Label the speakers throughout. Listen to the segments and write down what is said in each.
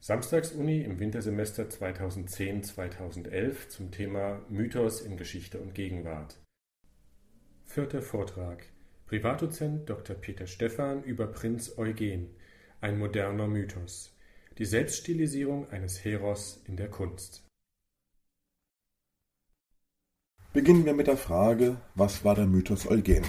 Speaker 1: Samstagsuni im Wintersemester 2010/2011 zum Thema Mythos in Geschichte und Gegenwart. Vierter Vortrag: Privatdozent Dr. Peter Stephan über Prinz Eugen, ein moderner Mythos. Die Selbststilisierung eines Heros in der Kunst.
Speaker 2: Beginnen wir mit der Frage, was war der Mythos Eugen?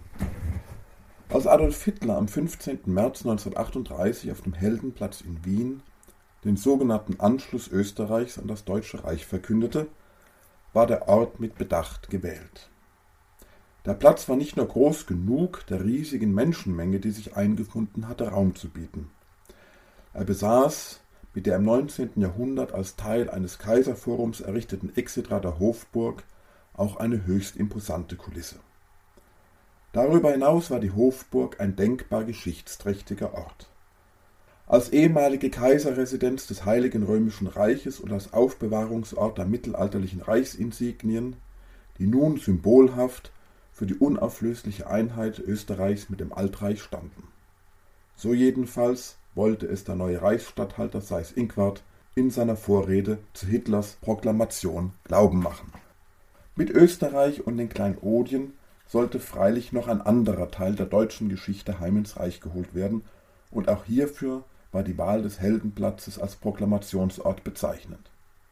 Speaker 2: Als Adolf Hitler am 15. März 1938 auf dem Heldenplatz in Wien den sogenannten Anschluss Österreichs an das Deutsche Reich verkündete, war der Ort mit Bedacht gewählt. Der Platz war nicht nur groß genug, der riesigen Menschenmenge, die sich eingefunden hatte, Raum zu bieten. Er besaß mit der im 19. Jahrhundert als Teil eines Kaiserforums errichteten Exetrader Hofburg auch eine höchst imposante Kulisse. Darüber hinaus war die Hofburg ein denkbar geschichtsträchtiger Ort. Als ehemalige Kaiserresidenz des Heiligen Römischen Reiches und als Aufbewahrungsort der mittelalterlichen Reichsinsignien, die nun symbolhaft für die unauflösliche Einheit Österreichs mit dem Altreich standen. So jedenfalls wollte es der neue Reichsstatthalter Seyß-Inquart in seiner Vorrede zu Hitlers Proklamation glauben machen. Mit Österreich und den Kleinodien sollte freilich noch ein anderer Teil der deutschen Geschichte heim ins Reich geholt werden, und auch hierfür war die Wahl des Heldenplatzes als Proklamationsort bezeichnend.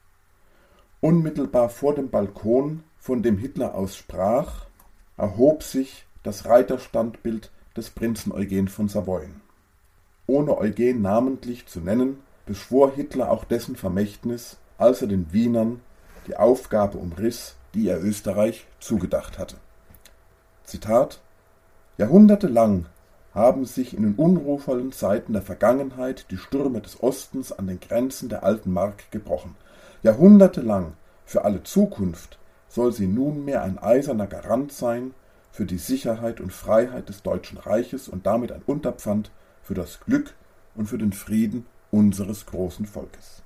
Speaker 2: Unmittelbar vor dem Balkon, von dem Hitler aus sprach, erhob sich das Reiterstandbild des Prinzen Eugen von Savoyen. Ohne Eugen namentlich zu nennen, beschwor Hitler auch dessen Vermächtnis, als er den Wienern die Aufgabe umriss, die er Österreich zugedacht hatte. Zitat: Jahrhundertelang haben sich in den unruhvollen Zeiten der Vergangenheit die Stürme des Ostens an den Grenzen der alten Mark gebrochen. Jahrhundertelang, für alle Zukunft, soll sie nunmehr ein eiserner Garant sein für die Sicherheit und Freiheit des Deutschen Reiches und damit ein Unterpfand für das Glück und für den Frieden unseres großen Volkes.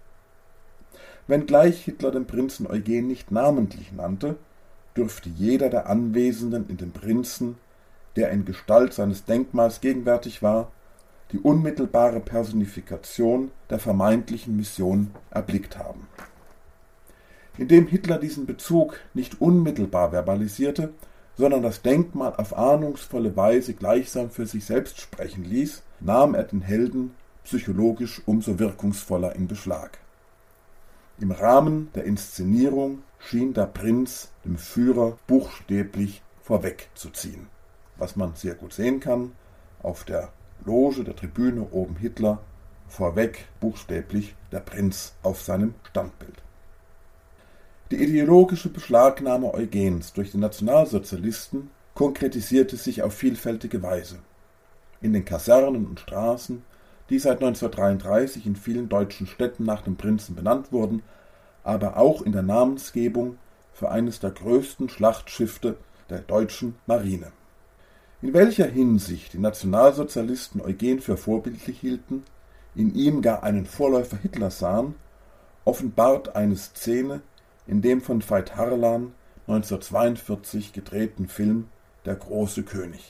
Speaker 2: Wenngleich Hitler den Prinzen Eugen nicht namentlich nannte, dürfte jeder der Anwesenden in den Prinzen, der in Gestalt seines Denkmals gegenwärtig war, die unmittelbare Personifikation der vermeintlichen Mission erblickt haben. Indem Hitler diesen Bezug nicht unmittelbar verbalisierte, sondern das Denkmal auf ahnungsvolle Weise gleichsam für sich selbst sprechen ließ, nahm er den Helden psychologisch umso wirkungsvoller in Beschlag. Im Rahmen der Inszenierung schien der Prinz dem Führer buchstäblich vorwegzuziehen, was man sehr gut sehen kann, auf der Loge der Tribüne oben Hitler, vorweg buchstäblich der Prinz auf seinem Standbild. Die ideologische Beschlagnahme Eugens durch die Nationalsozialisten konkretisierte sich auf vielfältige Weise. In den Kasernen und Straßen, die seit 1933 in vielen deutschen Städten nach dem Prinzen benannt wurden, aber auch in der Namensgebung für eines der größten Schlachtschiffe der deutschen Marine. In welcher Hinsicht die Nationalsozialisten Eugen für vorbildlich hielten, in ihm gar einen Vorläufer Hitlers sahen, offenbart eine Szene in dem von Veit Harlan 1942 gedrehten Film Der große König.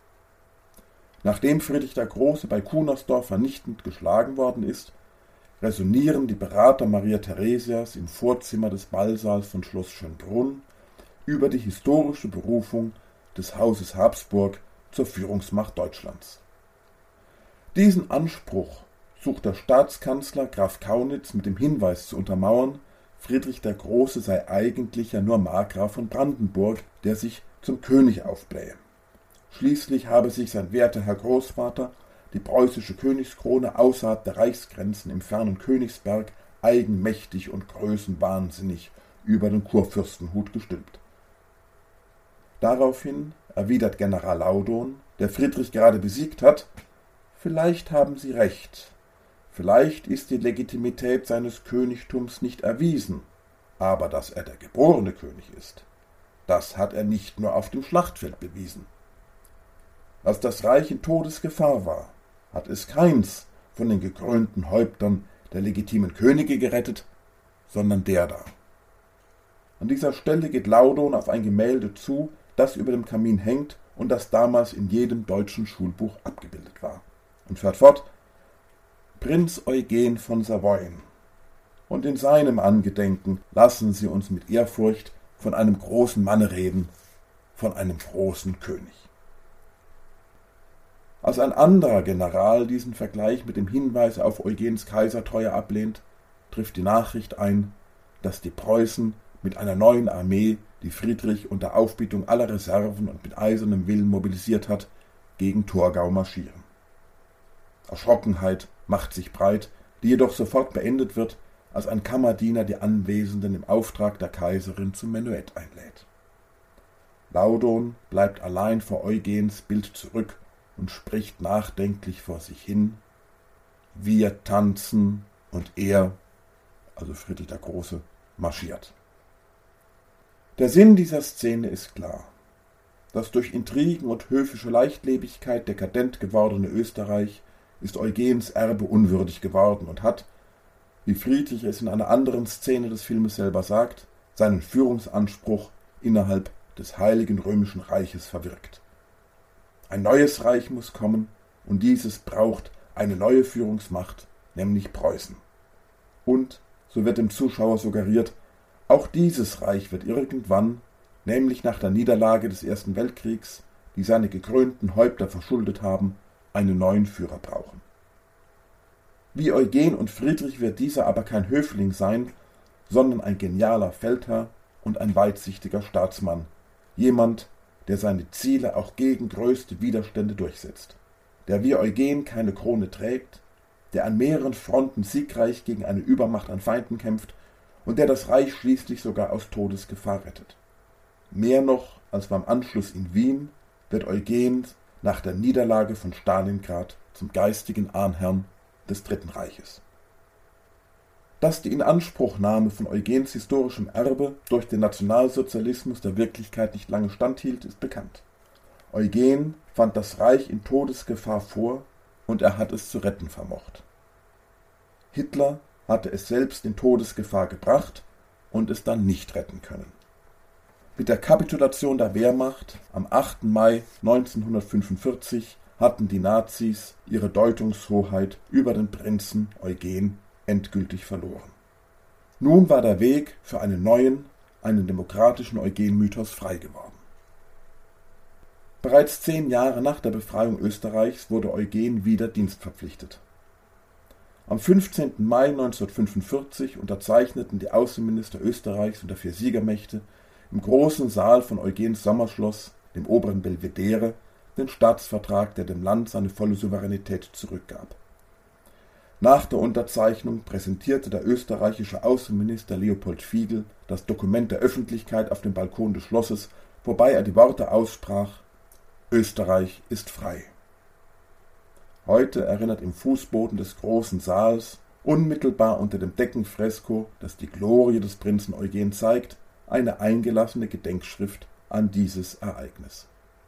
Speaker 2: Nachdem Friedrich der Große bei Kunersdorf vernichtend geschlagen worden ist, resonieren die Berater Maria Theresias im Vorzimmer des Ballsaals von Schloss Schönbrunn über die historische Berufung des Hauses Habsburg zur Führungsmacht Deutschlands. Diesen Anspruch sucht der Staatskanzler Graf Kaunitz mit dem Hinweis zu untermauern, Friedrich der Große sei eigentlich ja nur Markgraf von Brandenburg, der sich zum König aufblähe. Schließlich habe sich sein werter Herr Großvater die preußische Königskrone außerhalb der Reichsgrenzen im fernen Königsberg eigenmächtig und größenwahnsinnig über den Kurfürstenhut gestülpt. Daraufhin erwidert General Laudon, der Friedrich gerade besiegt hat: Vielleicht haben Sie recht. Vielleicht ist die Legitimität seines Königtums nicht erwiesen, aber dass er der geborene König ist, das hat er nicht nur auf dem Schlachtfeld bewiesen. Als das Reich in Todesgefahr war, hat es keins von den gekrönten Häuptern der legitimen Könige gerettet, sondern der da. An dieser Stelle geht Laudon auf ein Gemälde zu, das über dem Kamin hängt und das damals in jedem deutschen Schulbuch abgebildet war. Und fährt fort: Prinz Eugen von Savoyen. Und in seinem Angedenken lassen Sie uns mit Ehrfurcht von einem großen Manne reden, von einem großen König. Als ein anderer General diesen Vergleich mit dem Hinweis auf Eugens Kaisertreue ablehnt, trifft die Nachricht ein, dass die Preußen mit einer neuen Armee, die Friedrich unter Aufbietung aller Reserven und mit eisernem Willen mobilisiert hat, gegen Torgau marschieren. Erschrockenheit macht sich breit, die jedoch sofort beendet wird, als ein Kammerdiener die Anwesenden im Auftrag der Kaiserin zum Menuett einlädt. Laudon bleibt allein vor Eugens Bild zurück und spricht nachdenklich vor sich hin: Wir tanzen und er, also Friedrich der Große, marschiert. Der Sinn dieser Szene ist klar. Das durch Intrigen und höfische Leichtlebigkeit dekadent gewordene Österreich ist Eugens Erbe unwürdig geworden und hat, wie Friedrich es in einer anderen Szene des Filmes selber sagt, seinen Führungsanspruch innerhalb des Heiligen Römischen Reiches verwirkt. Ein neues Reich muss kommen, und dieses braucht eine neue Führungsmacht, nämlich Preußen. Und, so wird dem Zuschauer suggeriert, auch dieses Reich wird irgendwann, nämlich nach der Niederlage des Ersten Weltkriegs, die seine gekrönten Häupter verschuldet haben, einen neuen Führer brauchen. Wie Eugen und Friedrich wird dieser aber kein Höfling sein, sondern ein genialer Feldherr und ein weitsichtiger Staatsmann, jemand, der seine Ziele auch gegen größte Widerstände durchsetzt, der wie Eugen keine Krone trägt, der an mehreren Fronten siegreich gegen eine Übermacht an Feinden kämpft und der das Reich schließlich sogar aus Todesgefahr rettet. Mehr noch als beim Anschluss in Wien wird Eugen nach der Niederlage von Stalingrad zum geistigen Ahnherrn des Dritten Reiches. Dass die Inanspruchnahme von Eugens historischem Erbe durch den Nationalsozialismus der Wirklichkeit nicht lange standhielt, ist bekannt. Eugen fand das Reich in Todesgefahr vor und er hat es zu retten vermocht. Hitler hatte es selbst in Todesgefahr gebracht und es dann nicht retten können. Mit der Kapitulation der Wehrmacht am 8. Mai 1945 hatten die Nazis ihre Deutungshoheit über den Prinzen Eugen endgültig verloren. Nun war der Weg für einen neuen, einen demokratischen Eugen-Mythos frei geworden. Bereits 10 Jahre nach der Befreiung Österreichs wurde Eugen wieder dienstverpflichtet. Am 15. Mai 1945 unterzeichneten die Außenminister Österreichs und der 4 Siegermächte im großen Saal von Eugens Sommerschloss, dem oberen Belvedere, den Staatsvertrag, der dem Land seine volle Souveränität zurückgab. Nach der Unterzeichnung präsentierte der österreichische Außenminister Leopold Figl das Dokument der Öffentlichkeit auf dem Balkon des Schlosses, wobei er die Worte aussprach: Österreich ist frei. Heute erinnert im Fußboden des großen Saals, unmittelbar unter dem Deckenfresko, das die Glorie des Prinzen Eugen zeigt, eine eingelassene Gedenkschrift an dieses Ereignis.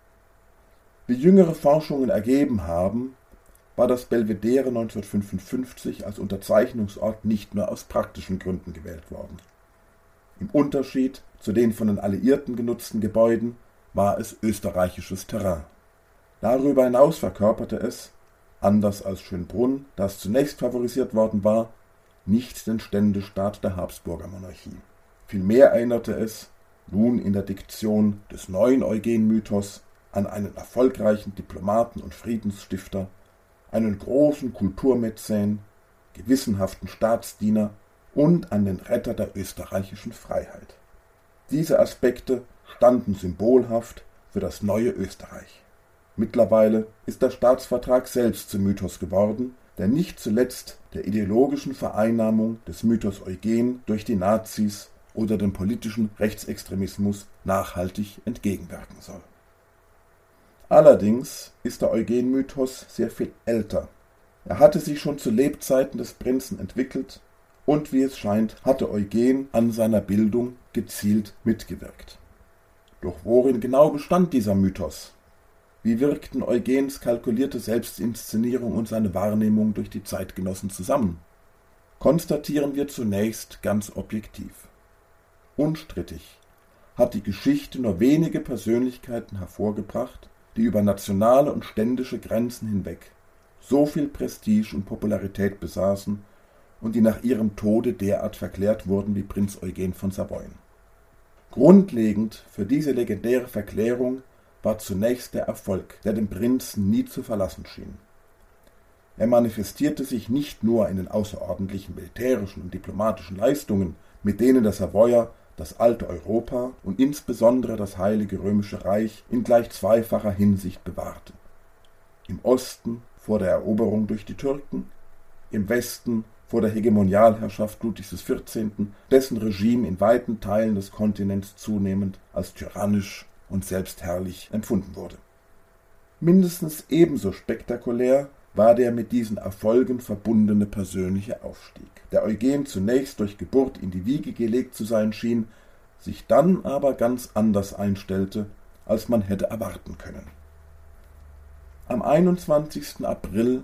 Speaker 2: Wie jüngere Forschungen ergeben haben, war das Belvedere 1955 als Unterzeichnungsort nicht nur aus praktischen Gründen gewählt worden. Im Unterschied zu den von den Alliierten genutzten Gebäuden war es österreichisches Terrain. Darüber hinaus verkörperte es, anders als Schönbrunn, das zunächst favorisiert worden war, nicht den Ständestaat der Habsburger Monarchie. Vielmehr erinnerte es, nun in der Diktion des neuen Eugen-Mythos, an einen erfolgreichen Diplomaten und Friedensstifter, einen großen Kulturmäzen, gewissenhaften Staatsdiener und an den Retter der österreichischen Freiheit. Diese Aspekte standen symbolhaft für das neue Österreich. Mittlerweile ist der Staatsvertrag selbst zum Mythos geworden, der nicht zuletzt der ideologischen Vereinnahmung des Mythos Eugen durch die Nazis oder dem politischen Rechtsextremismus nachhaltig entgegenwirken soll. Allerdings ist der Eugen-Mythos sehr viel älter. Er hatte sich schon zu Lebzeiten des Prinzen entwickelt und, wie es scheint, hatte Eugen an seiner Bildung gezielt mitgewirkt. Doch worin genau bestand dieser Mythos? Wie wirkten Eugens kalkulierte Selbstinszenierung und seine Wahrnehmung durch die Zeitgenossen zusammen? Konstatieren wir zunächst ganz objektiv. Unstrittig hat die Geschichte nur wenige Persönlichkeiten hervorgebracht, die über nationale und ständische Grenzen hinweg so viel Prestige und Popularität besaßen und die nach ihrem Tode derart verklärt wurden wie Prinz Eugen von Savoyen. Grundlegend für diese legendäre Verklärung war zunächst der Erfolg, der den Prinzen nie zu verlassen schien. Er manifestierte sich nicht nur in den außerordentlichen militärischen und diplomatischen Leistungen, mit denen der Savoyer das alte Europa und insbesondere das Heilige Römische Reich in gleich zweifacher Hinsicht bewahrte. Im Osten vor der Eroberung durch die Türken, im Westen vor der Hegemonialherrschaft Ludwigs XIV., dessen Regime in weiten Teilen des Kontinents zunehmend als tyrannisch und selbstherrlich empfunden wurde. Mindestens ebenso spektakulär war der mit diesen Erfolgen verbundene persönliche Aufstieg, der Eugen zunächst durch Geburt in die Wiege gelegt zu sein schien, sich dann aber ganz anders einstellte, als man hätte erwarten können. Am 21. April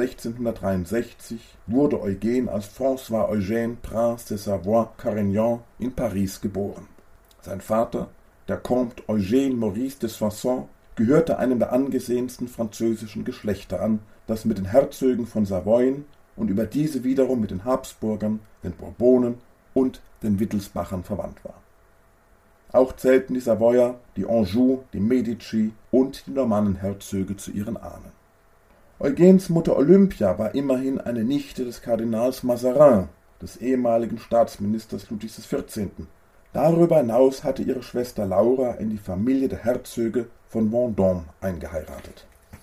Speaker 2: 1663 wurde Eugen als François Eugène Prince de Savoie-Carignan in Paris geboren. Sein Vater, der Comte Eugène Maurice de Soissons, gehörte einem der angesehensten französischen Geschlechter an, das mit den Herzögen von Savoyen und über diese wiederum mit den Habsburgern, den Bourbonen und den Wittelsbachern verwandt war. Auch zählten die Savoyer, die Anjou, die Medici und die Normannenherzöge zu ihren Ahnen. Eugens Mutter Olympia war immerhin eine Nichte des Kardinals Mazarin, des ehemaligen Staatsministers Ludwigs XIV. Darüber hinaus hatte ihre Schwester Laura in die Familie der Herzöge von Vendôme eingeheiratet.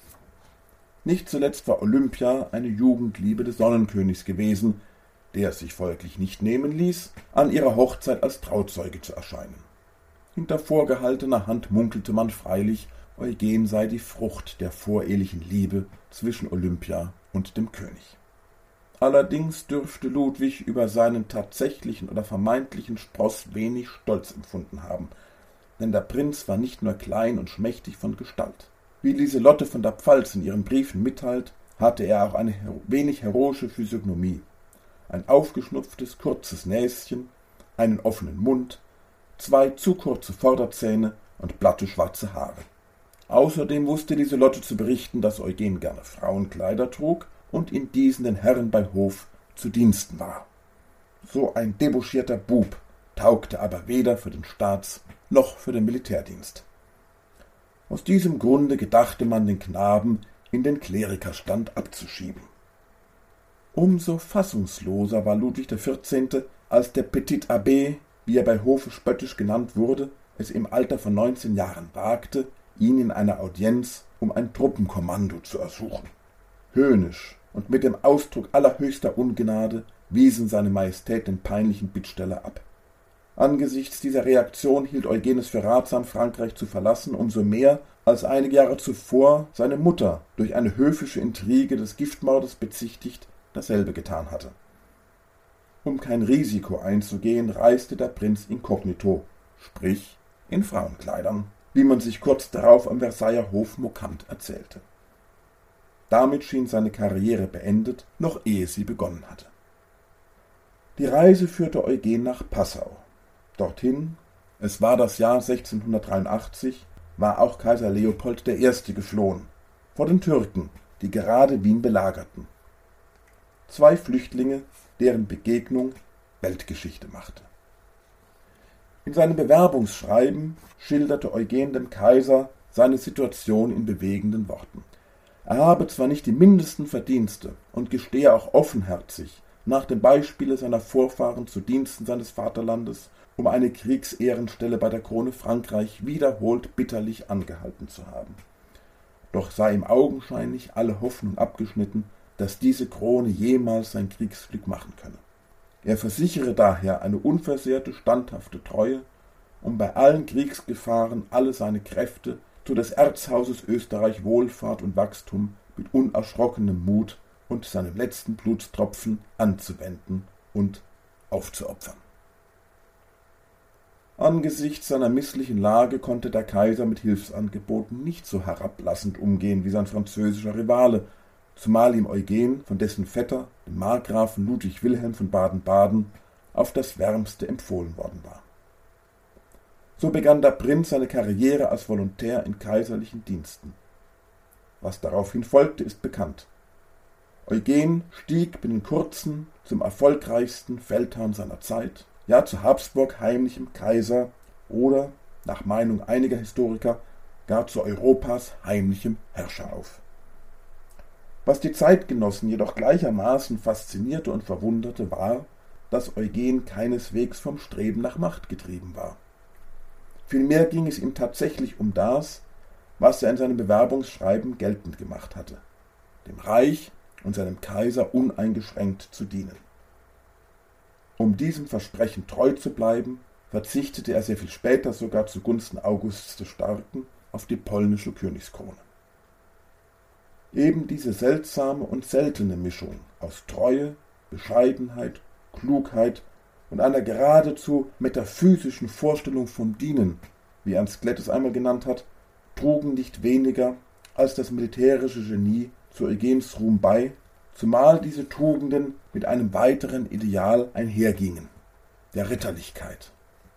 Speaker 2: Nicht zuletzt war Olympia eine Jugendliebe des Sonnenkönigs gewesen, der es sich folglich nicht nehmen ließ, an ihrer Hochzeit als Trauzeuge zu erscheinen. Hinter vorgehaltener Hand munkelte man freilich, Eugen sei die Frucht der vorehelichen Liebe zwischen Olympia und dem König. Allerdings dürfte Ludwig über seinen tatsächlichen oder vermeintlichen Spross wenig Stolz empfunden haben, denn der Prinz war nicht nur klein und schmächtig von Gestalt. Wie Lieselotte von der Pfalz in ihren Briefen mitteilt, hatte er auch eine wenig heroische Physiognomie, ein aufgeschnupftes, kurzes Näschen, einen offenen Mund, 2 zu kurze Vorderzähne und glatte schwarze Haare. Außerdem wusste Lieselotte zu berichten, dass Eugen gerne Frauenkleider trug und in diesen den Herren bei Hof zu Diensten war. So ein debauchierter Bub taugte aber weder für den Staats- noch für den Militärdienst. Aus diesem Grunde gedachte man, den Knaben in den Klerikerstand abzuschieben. Umso fassungsloser war Ludwig XIV., als der Petit Abbé, wie er bei Hofe spöttisch genannt wurde, es im Alter von 19 Jahren wagte, ihn in einer Audienz um ein Truppenkommando zu ersuchen. Höhnisch und mit dem Ausdruck allerhöchster Ungnade wiesen seine Majestät den peinlichen Bittsteller ab. Angesichts dieser Reaktion hielt Eugen es für ratsam, Frankreich zu verlassen, umso mehr, als einige Jahre zuvor seine Mutter durch eine höfische Intrige des Giftmordes bezichtigt dasselbe getan hatte. Um kein Risiko einzugehen, reiste der Prinz inkognito, sprich in Frauenkleidern, wie man sich kurz darauf am Versailler Hof mokant erzählte. Damit schien seine Karriere beendet, noch ehe sie begonnen hatte. Die Reise führte Eugen nach Passau. Dorthin, es war das Jahr 1683, war auch Kaiser Leopold I. geflohen, vor den Türken, die gerade Wien belagerten. 2 Flüchtlinge, deren Begegnung Weltgeschichte machte. In seinem Bewerbungsschreiben schilderte Eugen dem Kaiser seine Situation in bewegenden Worten. Er habe zwar nicht die mindesten Verdienste und gestehe auch offenherzig, nach dem Beispiele seiner Vorfahren zu Diensten seines Vaterlandes, um eine Kriegsehrenstelle bei der Krone Frankreich wiederholt bitterlich angehalten zu haben. Doch sei ihm augenscheinlich alle Hoffnung abgeschnitten, dass diese Krone jemals sein Kriegsglück machen könne. Er versichere daher eine unversehrte, standhafte Treue, um bei allen Kriegsgefahren alle seine Kräfte zu des Erzhauses Österreich Wohlfahrt und Wachstum mit unerschrockenem Mut und seinem letzten Blutstropfen anzuwenden und aufzuopfern. Angesichts seiner misslichen Lage konnte der Kaiser mit Hilfsangeboten nicht so herablassend umgehen wie sein französischer Rivale, zumal ihm Eugen von dessen Vetter, dem Markgrafen Ludwig Wilhelm von Baden-Baden, auf das Wärmste empfohlen worden war. So begann der Prinz seine Karriere als Volontär in kaiserlichen Diensten. Was daraufhin folgte, ist bekannt. Eugen stieg binnen kurzem zum erfolgreichsten Feldherrn seiner Zeit, ja zu Habsburg heimlichem Kaiser oder, nach Meinung einiger Historiker, gar zu Europas heimlichem Herrscher auf. Was die Zeitgenossen jedoch gleichermaßen faszinierte und verwunderte, war, dass Eugen keineswegs vom Streben nach Macht getrieben war. Vielmehr ging es ihm tatsächlich um das, was er in seinem Bewerbungsschreiben geltend gemacht hatte: dem Reich und seinem Kaiser uneingeschränkt zu dienen. Um diesem Versprechen treu zu bleiben, verzichtete er sehr viel später sogar zugunsten Augusts des Starken auf die polnische Königskrone. Eben diese seltsame und seltene Mischung aus Treue, Bescheidenheit, Klugheit und einer geradezu metaphysischen Vorstellung vom Dienen, wie Ernst Klett es einmal genannt hat, trugen nicht weniger als das militärische Genie zu Eugens Ruhm bei, zumal diese Tugenden mit einem weiteren Ideal einhergingen: der Ritterlichkeit.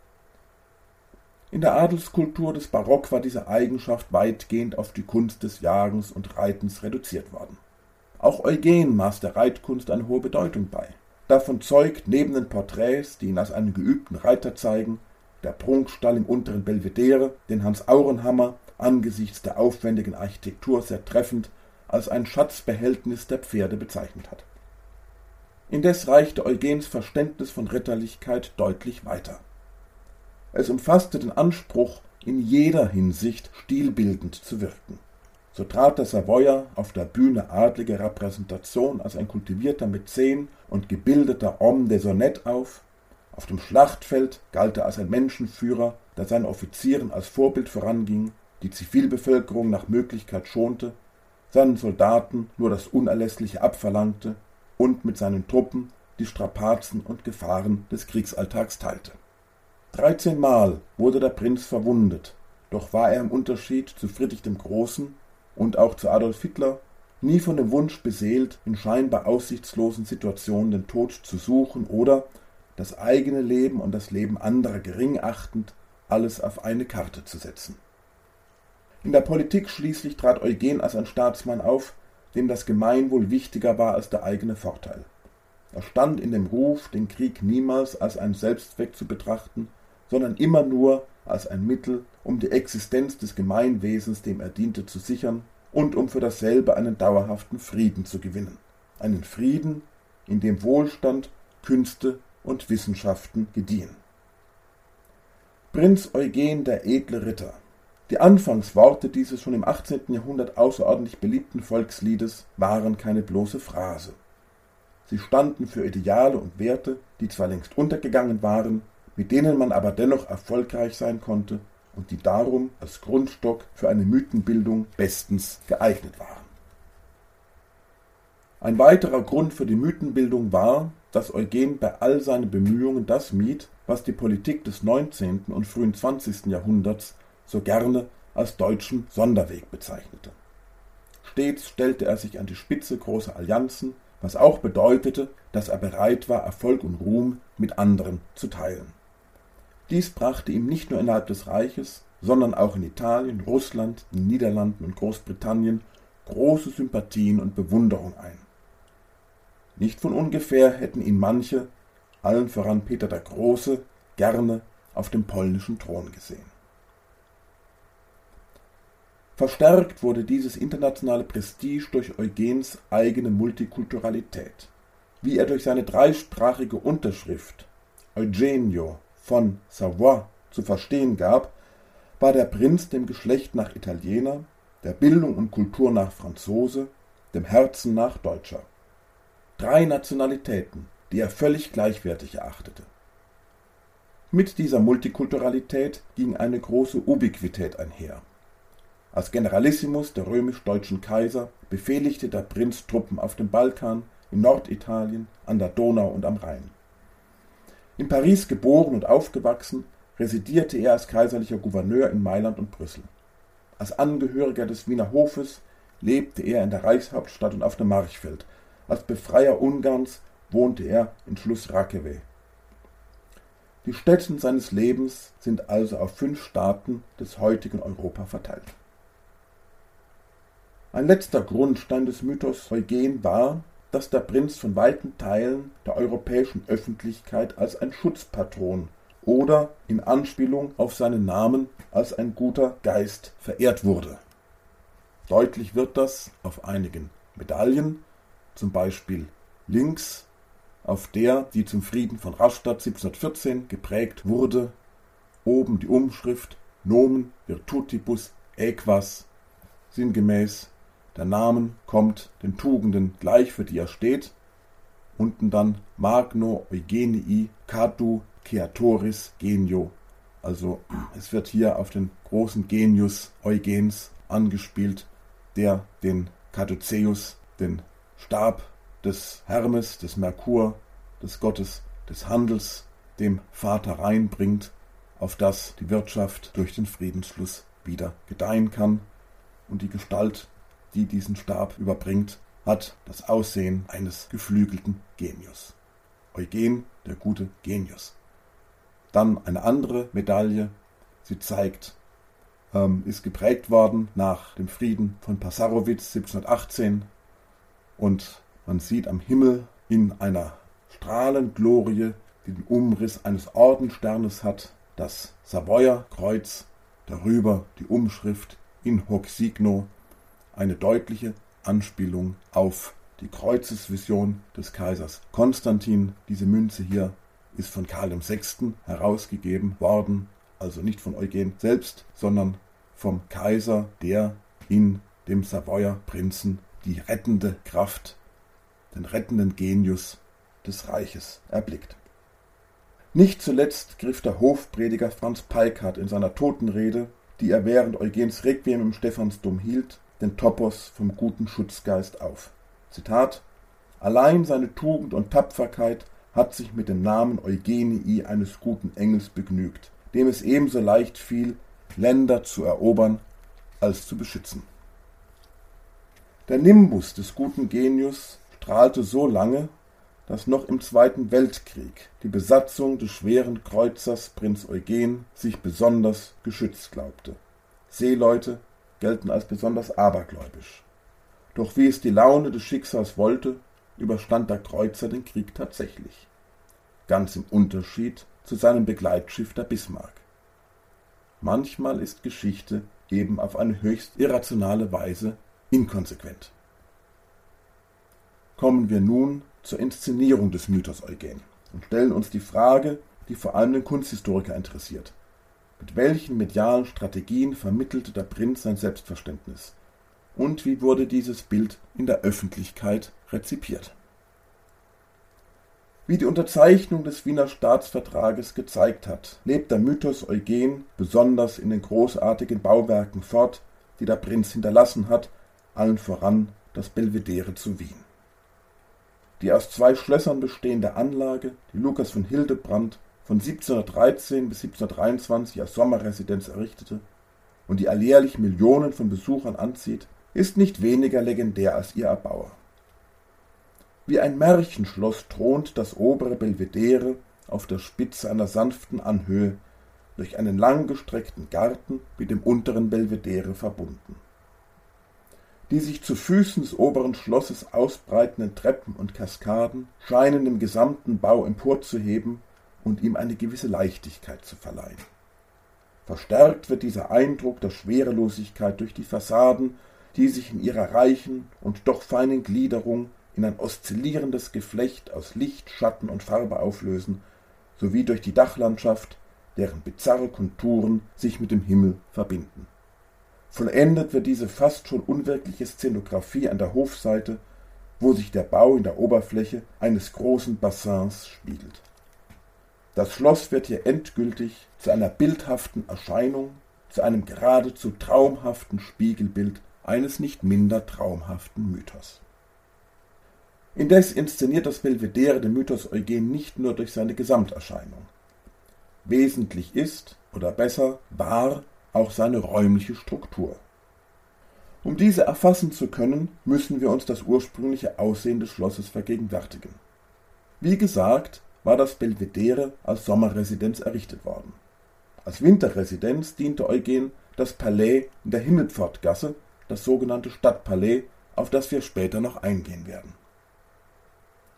Speaker 2: In der Adelskultur des Barock war diese Eigenschaft weitgehend auf die Kunst des Jagens und Reitens reduziert worden. Auch Eugen maß der Reitkunst eine hohe Bedeutung bei. Davon zeugt neben den Porträts, die ihn als einen geübten Reiter zeigen, der Prunkstall im unteren Belvedere, den Hans Aurenhammer angesichts der aufwendigen Architektur sehr treffend als ein Schatzbehältnis der Pferde bezeichnet hat. Indes reichte Eugens Verständnis von Ritterlichkeit deutlich weiter. Es umfasste den Anspruch, in jeder Hinsicht stilbildend zu wirken. So trat der Savoyer auf der Bühne adliger Repräsentation als ein kultivierter Mäzen und gebildeter Homme des honnêtes auf dem Schlachtfeld galt er als ein Menschenführer, der seinen Offizieren als Vorbild voranging, die Zivilbevölkerung nach Möglichkeit schonte, seinen Soldaten nur das Unerlässliche abverlangte und mit seinen Truppen die Strapazen und Gefahren des Kriegsalltags teilte. 13 Mal wurde der Prinz verwundet, doch war er im Unterschied zu Friedrich dem Großen und auch zu Adolf Hitler nie von dem Wunsch beseelt, in scheinbar aussichtslosen Situationen den Tod zu suchen oder, das eigene Leben und das Leben anderer gering achtend, alles auf eine Karte zu setzen. In der Politik schließlich trat Eugen als ein Staatsmann auf, dem das Gemeinwohl wichtiger war als der eigene Vorteil. Er stand in dem Ruf, den Krieg niemals als einen Selbstzweck zu betrachten, sondern immer nur als ein Mittel, um die Existenz des Gemeinwesens, dem er diente, zu sichern und um für dasselbe einen dauerhaften Frieden zu gewinnen. Einen Frieden, in dem Wohlstand, Künste und Wissenschaften gediehen. Prinz Eugen, der edle Ritter. Die Anfangsworte dieses schon im 18. Jahrhundert außerordentlich beliebten Volksliedes waren keine bloße Phrase. Sie standen für Ideale und Werte, die zwar längst untergegangen waren, mit denen man aber dennoch erfolgreich sein konnte und die darum als Grundstock für eine Mythenbildung bestens geeignet waren. Ein weiterer Grund für die Mythenbildung war, dass Eugen bei all seinen Bemühungen das mied, was die Politik des 19. und frühen 20. Jahrhunderts so gerne als deutschen Sonderweg bezeichnete. Stets stellte er sich an die Spitze großer Allianzen, was auch bedeutete, dass er bereit war, Erfolg und Ruhm mit anderen zu teilen. Dies brachte ihm nicht nur innerhalb des Reiches, sondern auch in Italien, Russland, den Niederlanden und Großbritannien große Sympathien und Bewunderung ein. Nicht von ungefähr hätten ihn manche, allen voran Peter der Große, gerne auf dem polnischen Thron gesehen. Verstärkt wurde dieses internationale Prestige durch Eugens eigene Multikulturalität. Wie er durch seine dreisprachige Unterschrift Eugenio von Savoie zu verstehen gab, war der Prinz dem Geschlecht nach Italiener, der Bildung und Kultur nach Franzose, dem Herzen nach Deutscher. 3 Nationalitäten, die er völlig gleichwertig erachtete. Mit dieser Multikulturalität ging eine große Ubiquität einher. Als Generalissimus der römisch-deutschen Kaiser befehligte der Prinz Truppen auf dem Balkan, in Norditalien, an der Donau und am Rhein. In Paris geboren und aufgewachsen, residierte er als kaiserlicher Gouverneur in Mailand und Brüssel. Als Angehöriger des Wiener Hofes lebte er in der Reichshauptstadt und auf dem Marchfeld. Als Befreier Ungarns wohnte er in Schloss Rakewey. Die Stätten seines Lebens sind also auf 5 Staaten des heutigen Europa verteilt. Ein letzter Grundstein des Mythos Eugen war, dass der Prinz von weiten Teilen der europäischen Öffentlichkeit als ein Schutzpatron oder in Anspielung auf seinen Namen als ein guter Geist verehrt wurde. Deutlich wird das auf einigen Medaillen, zum Beispiel links, auf der, die zum Frieden von Rastatt 1714 geprägt wurde, oben die Umschrift Nomen Virtutibus Aequas, sinngemäß, der Name kommt den Tugenden gleich, für die er steht, unten dann Magno Eugenii Catu Ceatoris Genio, also es wird hier auf den großen Genius Eugens angespielt, der den Caduceus, den Stab des Hermes, des Merkur, des Gottes des Handels, dem Vater reinbringt, auf das die Wirtschaft durch den Friedensschluss wieder gedeihen kann. Und die Gestalt, die diesen Stab überbringt, hat das Aussehen eines geflügelten Genius. Eugen, der gute Genius. Dann eine andere Medaille, sie zeigt, ist geprägt worden nach dem Frieden von Passarowitz 1718 und man sieht am Himmel in einer Strahlenglorie, die den Umriss eines Ordenssternes hat, das Savoyer Kreuz, darüber die Umschrift In hoc signo, eine deutliche Anspielung auf die Kreuzesvision des Kaisers Konstantin. Diese Münze hier ist von Karl VI. Herausgegeben worden, also nicht von Eugen selbst, sondern vom Kaiser, der in dem Savoyer Prinzen die rettende Kraft, den rettenden Genius des Reiches erblickt. Nicht zuletzt griff der Hofprediger Franz Peikart in seiner Totenrede, die er während Eugens Requiem im Stephansdom hielt, den Topos vom guten Schutzgeist auf. Zitat: Allein seine Tugend und Tapferkeit hat sich mit dem Namen Eugenii eines guten Engels begnügt, dem es ebenso leicht fiel, Länder zu erobern als zu beschützen. Der Nimbus des guten Genius strahlte so lange, dass noch im Zweiten Weltkrieg die Besatzung des schweren Kreuzers Prinz Eugen sich besonders geschützt glaubte. Seeleute gelten als besonders abergläubisch. Doch wie es die Laune des Schicksals wollte, überstand der Kreuzer den Krieg tatsächlich. Ganz im Unterschied zu seinem Begleitschiff der Bismarck. Manchmal ist Geschichte eben auf eine höchst irrationale Weise inkonsequent. Kommen wir nun zur Inszenierung des Mythos Eugen und stellen uns die Frage, die vor allem den Kunsthistoriker interessiert. Mit welchen medialen Strategien vermittelte der Prinz sein Selbstverständnis? Und wie wurde dieses Bild in der Öffentlichkeit rezipiert? Wie die Unterzeichnung des Wiener Staatsvertrages gezeigt hat, lebt der Mythos Eugen besonders in den großartigen Bauwerken fort, die der Prinz hinterlassen hat, allen voran das Belvedere zu Wien. Die aus 2 Schlössern bestehende Anlage, die Lukas von Hildebrand von 1713 bis 1723 als Sommerresidenz errichtete und die alljährlich Millionen von Besuchern anzieht, ist nicht weniger legendär als ihr Erbauer. Wie ein Märchenschloss thront das obere Belvedere auf der Spitze einer sanften Anhöhe, durch einen langgestreckten Garten mit dem unteren Belvedere verbunden. Die sich zu Füßen des oberen Schlosses ausbreitenden Treppen und Kaskaden scheinen dem gesamten Bau emporzuheben und ihm eine gewisse Leichtigkeit zu verleihen. Verstärkt wird dieser Eindruck der Schwerelosigkeit durch die Fassaden, die sich in ihrer reichen und doch feinen Gliederung in ein oszillierendes Geflecht aus Licht, Schatten und Farbe auflösen, sowie durch die Dachlandschaft, deren bizarre Konturen sich mit dem Himmel verbinden. Vollendet wird diese fast schon unwirkliche Szenografie an der Hofseite, wo sich der Bau in der Oberfläche eines großen Bassins spiegelt. Das Schloss wird hier endgültig zu einer bildhaften Erscheinung, zu einem geradezu traumhaften Spiegelbild eines nicht minder traumhaften Mythos. Indes inszeniert das Belvedere den Mythos Eugen nicht nur durch seine Gesamterscheinung. Wesentlich ist, oder besser, war auch seine räumliche Struktur. Um diese erfassen zu können, müssen wir uns das ursprüngliche Aussehen des Schlosses vergegenwärtigen. Wie gesagt, war das Belvedere als Sommerresidenz errichtet worden. Als Winterresidenz diente Eugen das Palais in der Himmelpfortgasse, das sogenannte Stadtpalais, auf das wir später noch eingehen werden.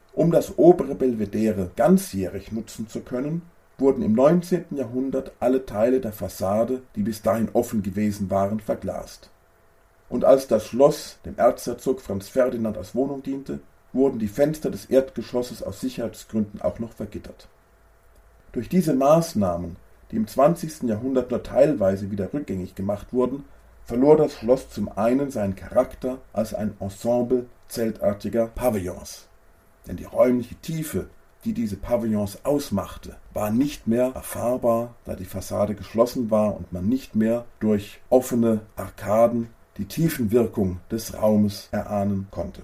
Speaker 2: Um das obere Belvedere ganzjährig nutzen zu können, wurden im 19. Jahrhundert alle Teile der Fassade, die bis dahin offen gewesen waren, verglast. Und als das Schloss dem Erzherzog Franz Ferdinand als Wohnung diente, wurden die Fenster des Erdgeschosses aus Sicherheitsgründen auch noch vergittert. Durch diese Maßnahmen, die im 20. Jahrhundert nur teilweise wieder rückgängig gemacht wurden, verlor das Schloss zum einen seinen Charakter als ein Ensemble zeltartiger Pavillons. Denn die räumliche Tiefe, die diese Pavillons ausmachte, war nicht mehr erfahrbar, da die Fassade geschlossen war und man nicht mehr durch offene Arkaden die Tiefenwirkung des Raumes erahnen konnte.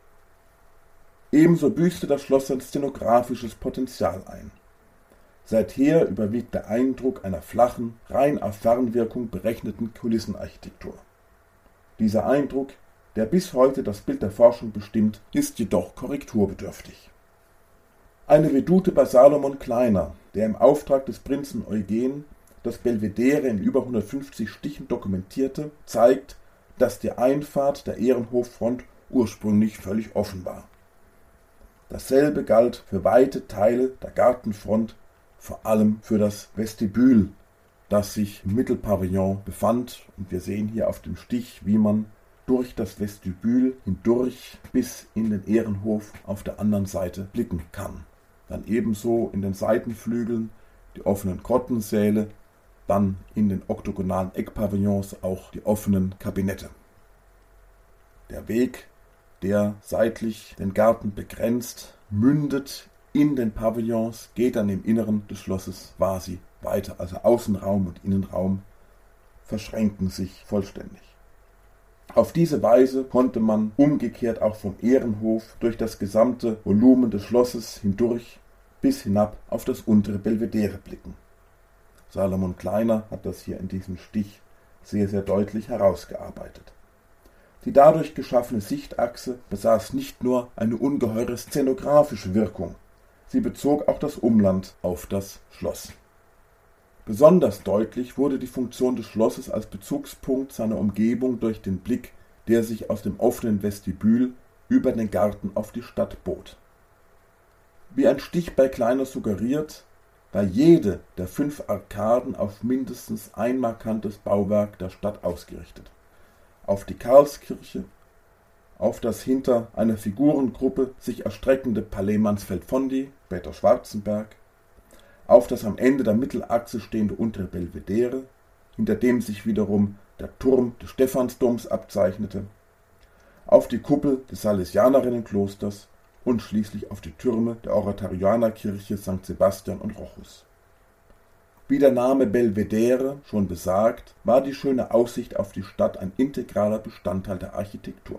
Speaker 2: Ebenso büßte das Schloss sein szenografisches Potenzial ein. Seither überwiegt der Eindruck einer flachen, rein auf Fernwirkung berechneten Kulissenarchitektur. Dieser Eindruck, der bis heute das Bild der Forschung bestimmt, ist jedoch korrekturbedürftig. Eine Redoute bei Salomon Kleiner, der im Auftrag des Prinzen Eugen das Belvedere in über 150 Stichen dokumentierte, zeigt, dass die Einfahrt der Ehrenhoffront ursprünglich völlig offen war. Dasselbe galt für weite Teile der Gartenfront, vor allem für das Vestibül, das sich im Mittelpavillon befand. Und wir sehen hier auf dem Stich, wie man durch das Vestibül hindurch bis in den Ehrenhof auf der anderen Seite blicken kann. Dann ebenso in den Seitenflügeln die offenen Grottensäle, dann in den oktogonalen Eckpavillons auch die offenen Kabinette. Der Weg, der seitlich den Garten begrenzt, mündet in den Pavillons, geht dann im Inneren des Schlosses quasi weiter. Also Außenraum und Innenraum verschränken sich vollständig. Auf diese Weise konnte man umgekehrt auch vom Ehrenhof durch das gesamte Volumen des Schlosses hindurch bis hinab auf das untere Belvedere blicken. Salomon Kleiner hat das hier in diesem Stich sehr, sehr deutlich herausgearbeitet. Die dadurch geschaffene Sichtachse besaß nicht nur eine ungeheure szenografische Wirkung, sie bezog auch das Umland auf das Schloss. Besonders deutlich wurde die Funktion des Schlosses als Bezugspunkt seiner Umgebung durch den Blick, der sich aus dem offenen Vestibül über den Garten auf die Stadt bot. Wie ein Stich bei Kleiner suggeriert, war jede der 5 Arkaden auf mindestens ein markantes Bauwerk der Stadt ausgerichtet. Auf die Karlskirche, auf das hinter einer Figurengruppe sich erstreckende Palais Mansfeld-Fondi, später Schwarzenberg, auf das am Ende der Mittelachse stehende untere Belvedere, hinter dem sich wiederum der Turm des Stephansdoms abzeichnete, auf die Kuppel des Salesianerinnenklosters und schließlich auf die Türme der Oratorianerkirche St. Sebastian und Rochus. Wie der Name Belvedere schon besagt, war die schöne Aussicht auf die Stadt ein integraler Bestandteil der Architektur.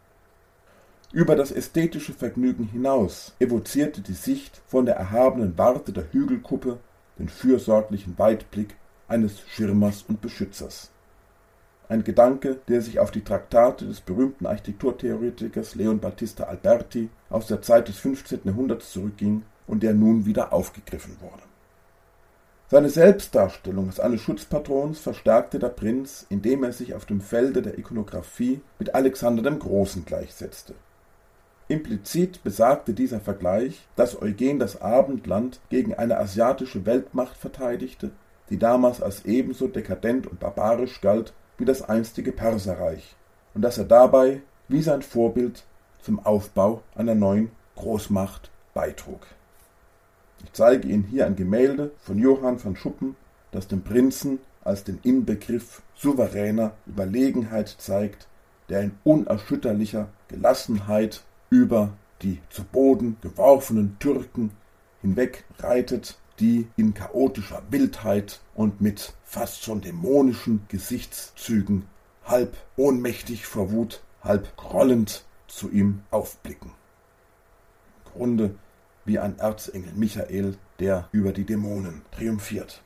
Speaker 2: Über das ästhetische Vergnügen hinaus evozierte die Sicht von der erhabenen Warte der Hügelkuppe den fürsorglichen Weitblick eines Schirmers und Beschützers. Ein Gedanke, der sich auf die Traktate des berühmten Architekturtheoretikers Leon Battista Alberti aus der Zeit des 15. Jahrhunderts zurückging und der nun wieder aufgegriffen wurde. Seine Selbstdarstellung als eines Schutzpatrons verstärkte der Prinz, indem er sich auf dem Felde der Ikonographie mit Alexander dem Großen gleichsetzte. Implizit besagte dieser Vergleich, dass Eugen das Abendland gegen eine asiatische Weltmacht verteidigte, die damals als ebenso dekadent und barbarisch galt wie das einstige Perserreich, und dass er dabei, wie sein Vorbild, zum Aufbau einer neuen Großmacht beitrug. Ich zeige Ihnen hier ein Gemälde von Johann van Schuppen, das dem Prinzen als den Inbegriff souveräner Überlegenheit zeigt, der in unerschütterlicher Gelassenheit über die zu Boden geworfenen Türken hinweg reitet, die in chaotischer Wildheit und mit fast schon dämonischen Gesichtszügen, halb ohnmächtig vor Wut, halb grollend zu ihm aufblicken. Im Grunde wie ein Erzengel Michael, der über die Dämonen triumphiert.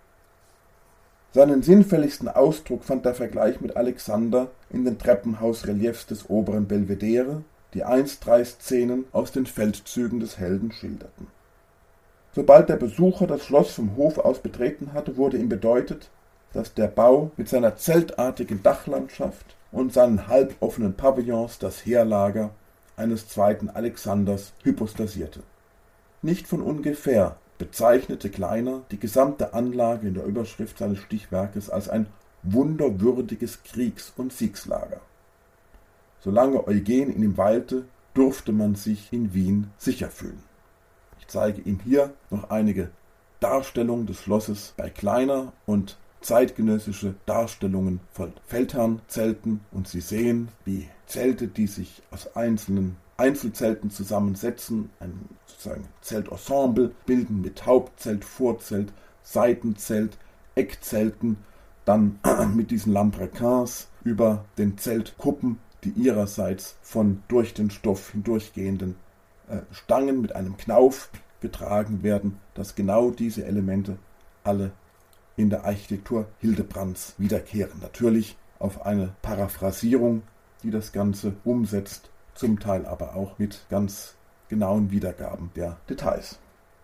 Speaker 2: Seinen sinnfälligsten Ausdruck fand der Vergleich mit Alexander in den Treppenhausreliefs des oberen Belvedere, die einst 3 Szenen aus den Feldzügen des Helden schilderten. Sobald der Besucher das Schloss vom Hof aus betreten hatte, wurde ihm bedeutet, dass der Bau mit seiner zeltartigen Dachlandschaft und seinen halboffenen Pavillons das Heerlager eines zweiten Alexanders hypostasierte. Nicht von ungefähr bezeichnete Kleiner die gesamte Anlage in der Überschrift seines Stichwerkes als ein wunderwürdiges Kriegs- und Siegslager. Solange Eugen in ihm weilte, durfte man sich in Wien sicher fühlen. Ich zeige Ihnen hier noch einige Darstellungen des Schlosses bei Kleiner und zeitgenössische Darstellungen von Feldherrnzelten, und Sie sehen, wie Zelte, die sich aus einzelnen Einzelzelten zusammensetzen, ein sozusagen Zeltensemble bilden mit Hauptzelt, Vorzelt, Seitenzelt, Eckzelten, dann mit diesen Lambrequins über den Zeltkuppen, die ihrerseits von durch den Stoff hindurchgehenden Stangen mit einem Knauf getragen werden, dass genau diese Elemente alle in der Architektur Hildebrands wiederkehren. Natürlich auf eine Paraphrasierung, die das Ganze umsetzt, zum Teil aber auch mit ganz genauen Wiedergaben der Details.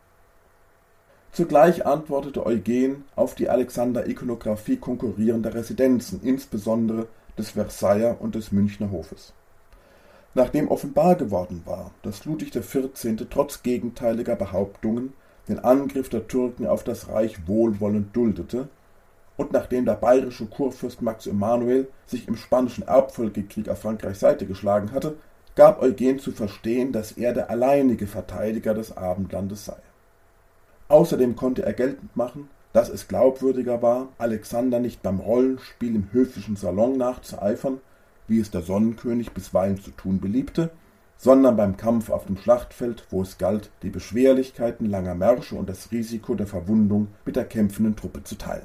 Speaker 2: Zugleich antwortete Eugen auf die Alexander-Ikonographie konkurrierender Residenzen, insbesondere des Versailler und des Münchner Hofes. Nachdem offenbar geworden war, dass Ludwig XIV. Trotz gegenteiliger Behauptungen den Angriff der Türken auf das Reich wohlwollend duldete, und nachdem der bayerische Kurfürst Max Emanuel sich im Spanischen Erbfolgekrieg auf Frankreichs Seite geschlagen hatte, gab Eugen zu verstehen, dass er der alleinige Verteidiger des Abendlandes sei. Außerdem konnte er geltend machen, dass es glaubwürdiger war, Alexander nicht beim Rollenspiel im höfischen Salon nachzueifern, wie es der Sonnenkönig bisweilen zu tun beliebte, sondern beim Kampf auf dem Schlachtfeld, wo es galt, die Beschwerlichkeiten langer Märsche und das Risiko der Verwundung mit der kämpfenden Truppe zu teilen.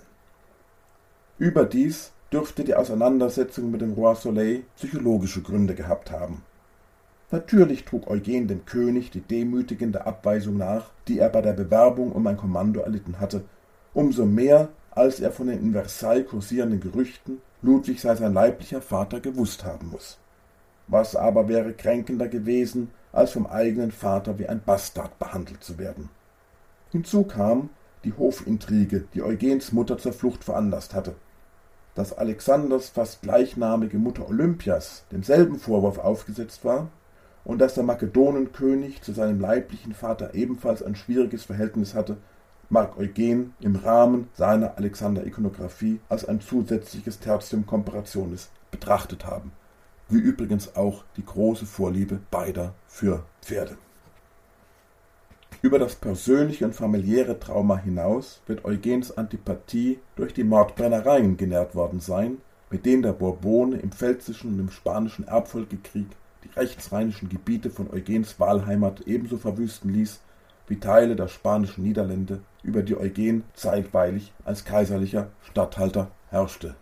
Speaker 2: Überdies dürfte die Auseinandersetzung mit dem Roi Soleil psychologische Gründe gehabt haben. Natürlich trug Eugen dem König die demütigende Abweisung nach, die er bei der Bewerbung um ein Kommando erlitten hatte, umso mehr, als er von den in Versailles kursierenden Gerüchten, Ludwig sei sein leiblicher Vater, gewusst haben muss. Was aber wäre kränkender gewesen, als vom eigenen Vater wie ein Bastard behandelt zu werden? Hinzu kam die Hofintrige, die Eugens Mutter zur Flucht veranlasst hatte. Dass Alexanders fast gleichnamige Mutter Olympias demselben Vorwurf aufgesetzt war und dass der Makedonenkönig zu seinem leiblichen Vater ebenfalls ein schwieriges Verhältnis hatte, mag Eugen im Rahmen seiner Alexander-Ikonographie als ein zusätzliches Tertium Comparationis betrachtet haben, wie übrigens auch die große Vorliebe beider für Pferde. Über das persönliche und familiäre Trauma hinaus wird Eugens Antipathie durch die Mordbrennereien genährt worden sein, mit denen der Bourbone im Pfälzischen und im Spanischen Erbfolgekrieg die rechtsrheinischen Gebiete von Eugens Wahlheimat ebenso verwüsten ließ, wie Teile der spanischen Niederlande, über die Eugen zeitweilig als kaiserlicher Statthalter herrschte.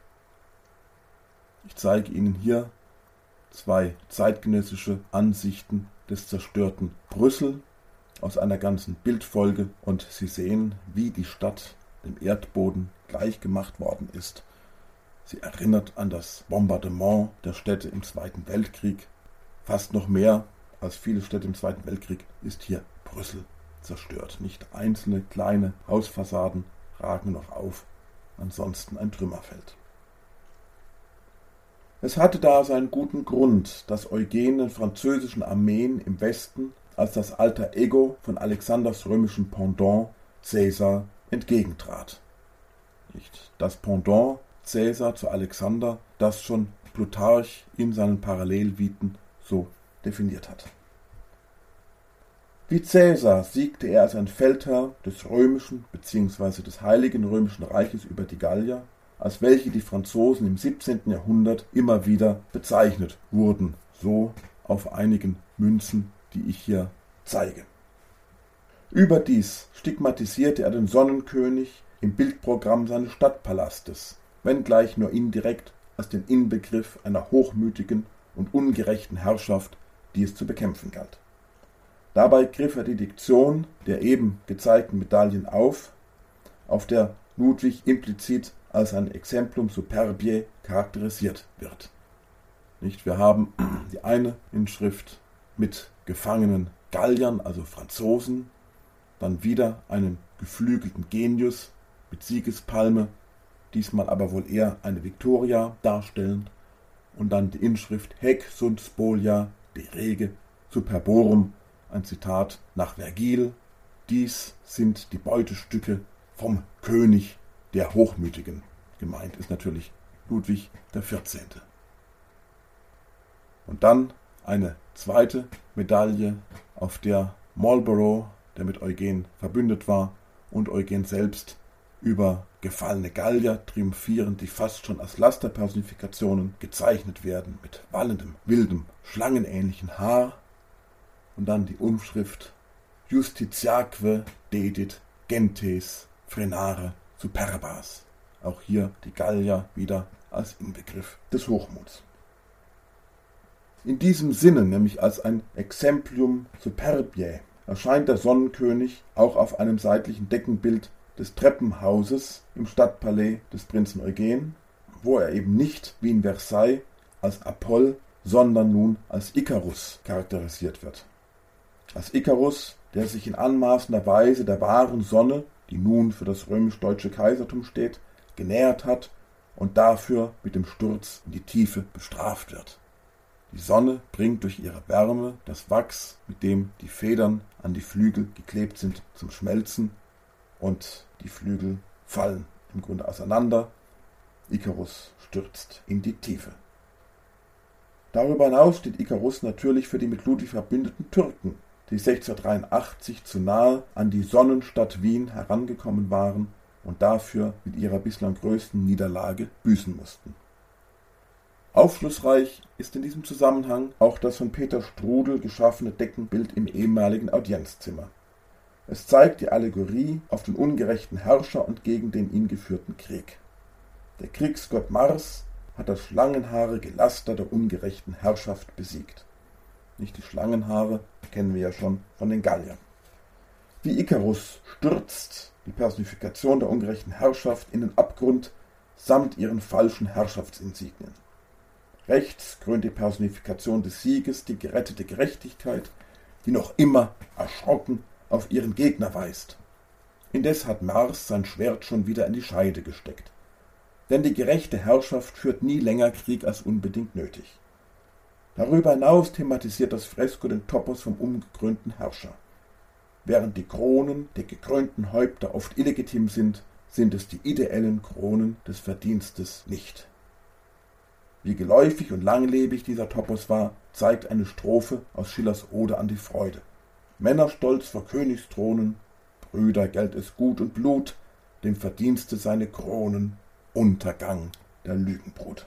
Speaker 2: Ich zeige Ihnen hier zwei zeitgenössische Ansichten des zerstörten Brüssel aus einer ganzen Bildfolge, und Sie sehen, wie die Stadt dem Erdboden gleichgemacht worden ist. Sie erinnert an das Bombardement der Städte im Zweiten Weltkrieg. Fast noch mehr als viele Städte im Zweiten Weltkrieg ist hier Brüssel zerstört. Nicht einzelne kleine Hausfassaden ragen noch auf, ansonsten ein Trümmerfeld. Es hatte da seinen guten Grund, dass Eugen den französischen Armeen im Westen als das Alter Ego von Alexanders römischen Pendant Caesar entgegentrat. Nicht das Pendant Caesar zu Alexander, das schon Plutarch in seinen Parallelviten so definiert hat. Wie Caesar siegte er als ein Feldherr des römischen bzw. des Heiligen Römischen Reiches über die Gallier, als welche die Franzosen im 17. Jahrhundert immer wieder bezeichnet wurden, so auf einigen Münzen, die ich hier zeige. Überdies stigmatisierte er den Sonnenkönig im Bildprogramm seines Stadtpalastes, wenngleich nur indirekt als den Inbegriff einer hochmütigen und ungerechten Herrschaft, die es zu bekämpfen galt. Dabei griff er die Diktion der eben gezeigten Medaillen auf der Ludwig implizit als ein Exemplum superbiae charakterisiert wird. Wir haben die eine Inschrift mit gefangenen Galliern, also Franzosen, dann wieder einen geflügelten Genius mit Siegespalme, diesmal aber wohl eher eine Victoria darstellend, und dann die Inschrift Haec sunt spolia de rege superborum, ein Zitat nach Vergil: Dies sind die Beutestücke vom König der Hochmütigen. Gemeint ist natürlich Ludwig XIV. Und dann eine zweite Medaille, auf der Marlborough, der mit Eugen verbündet war, und Eugen selbst über gefallene Gallier triumphieren, die fast schon als Lasterpersonifikationen gezeichnet werden, mit wallendem, wildem, schlangenähnlichen Haar. Und dann die Umschrift: Justitiaque dedit gentes frenare superbas. Auch hier die Gallier wieder als Inbegriff des Hochmuts. In diesem Sinne, nämlich als ein Exemplium superbiae, erscheint der Sonnenkönig auch auf einem seitlichen Deckenbild des Treppenhauses im Stadtpalais des Prinzen Eugen, wo er eben nicht wie in Versailles als Apoll, sondern nun als Ikarus charakterisiert wird. Als Ikarus, der sich in anmaßender Weise der wahren Sonne, die nun für das römisch-deutsche Kaisertum steht, genähert hat und dafür mit dem Sturz in die Tiefe bestraft wird. Die Sonne bringt durch ihre Wärme das Wachs, mit dem die Federn an die Flügel geklebt sind, zum Schmelzen, und die Flügel fallen im Grunde auseinander. Ikarus stürzt in die Tiefe. Darüber hinaus steht Ikarus natürlich für die mit Ludwig verbündeten Türken, die 1683 zu nahe an die Sonnenstadt Wien herangekommen waren und dafür mit ihrer bislang größten Niederlage büßen mussten. Aufschlussreich ist in diesem Zusammenhang auch das von Peter Strudel geschaffene Deckenbild im ehemaligen Audienzzimmer. Es zeigt die Allegorie auf den ungerechten Herrscher und gegen den ihn geführten Krieg. Der Kriegsgott Mars hat das schlangenhaarige Laster der ungerechten Herrschaft besiegt. Nicht die Schlangenhaare, kennen wir ja schon von den Galliern. Wie Ikarus stürzt die Personifikation der ungerechten Herrschaft in den Abgrund samt ihren falschen Herrschaftsinsignien. Rechts krönt die Personifikation des Sieges die gerettete Gerechtigkeit, die noch immer erschrocken auf ihren Gegner weist. Indes hat Mars sein Schwert schon wieder in die Scheide gesteckt. Denn die gerechte Herrschaft führt nie länger Krieg als unbedingt nötig. Darüber hinaus thematisiert das Fresko den Topos vom umgekrönten Herrscher. Während die Kronen der gekrönten Häupter oft illegitim sind, sind es die ideellen Kronen des Verdienstes nicht. Wie geläufig und langlebig dieser Topos war, zeigt eine Strophe aus Schillers Ode an die Freude. Männerstolz vor Königsthronen, Brüder gelt es Gut und Blut, dem Verdienste seine Kronen, Untergang der Lügenbrut.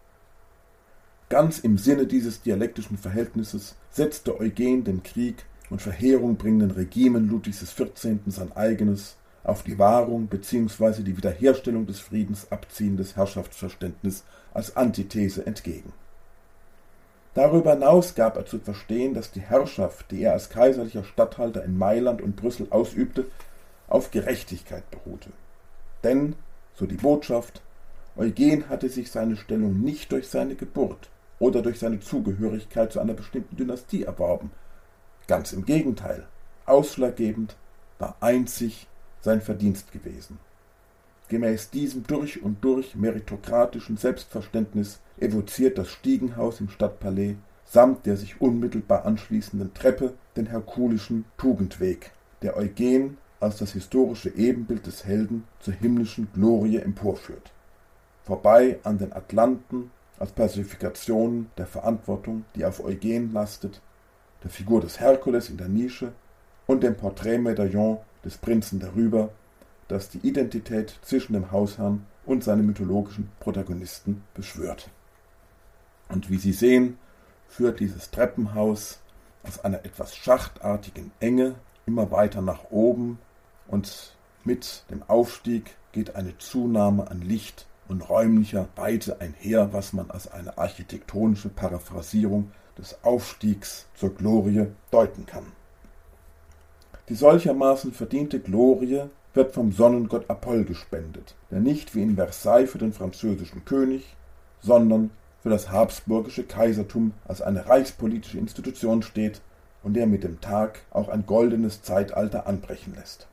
Speaker 2: Ganz im Sinne dieses dialektischen Verhältnisses setzte Eugen dem Krieg und Verheerung bringenden Regimen Ludwigs XIV. Sein eigenes, auf die Wahrung bzw. die Wiederherstellung des Friedens abziehendes Herrschaftsverständnis als Antithese entgegen. Darüber hinaus gab er zu verstehen, dass die Herrschaft, die er als kaiserlicher Statthalter in Mailand und Brüssel ausübte, auf Gerechtigkeit beruhte. Denn, so die Botschaft, Eugen hatte sich seine Stellung nicht durch seine Geburt oder durch seine Zugehörigkeit zu einer bestimmten Dynastie erworben. Ganz im Gegenteil, ausschlaggebend war einzig sein Verdienst gewesen. Gemäß diesem durch und durch meritokratischen Selbstverständnis evoziert das Stiegenhaus im Stadtpalais samt der sich unmittelbar anschließenden Treppe den herkulischen Tugendweg, der Eugen als das historische Ebenbild des Helden zur himmlischen Glorie emporführt. Vorbei an den Atlanten als Personifikation der Verantwortung, die auf Eugen lastet, der Figur des Herkules in der Nische und dem Porträtmedaillon des Prinzen darüber, das die Identität zwischen dem Hausherrn und seinem mythologischen Protagonisten beschwört. Und wie Sie sehen, führt dieses Treppenhaus aus einer etwas schachtartigen Enge immer weiter nach oben und mit dem Aufstieg geht eine Zunahme an Licht und räumlicher Weite einher, was man als eine architektonische Paraphrasierung des Aufstiegs zur Glorie deuten kann. Die solchermaßen verdiente Glorie wird vom Sonnengott Apoll gespendet, der nicht wie in Versailles für den französischen König, sondern für das habsburgische Kaisertum als eine reichspolitische Institution steht und der mit dem Tag auch ein goldenes Zeitalter anbrechen lässt.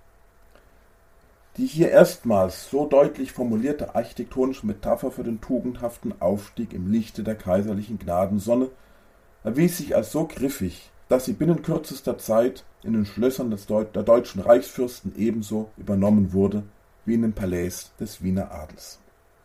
Speaker 2: Die hier erstmals so deutlich formulierte architektonische Metapher für den tugendhaften Aufstieg im Lichte der kaiserlichen Gnadensonne erwies sich als so griffig, dass sie binnen kürzester Zeit in den Schlössern der deutschen Reichsfürsten ebenso übernommen wurde wie in den Palais des Wiener Adels.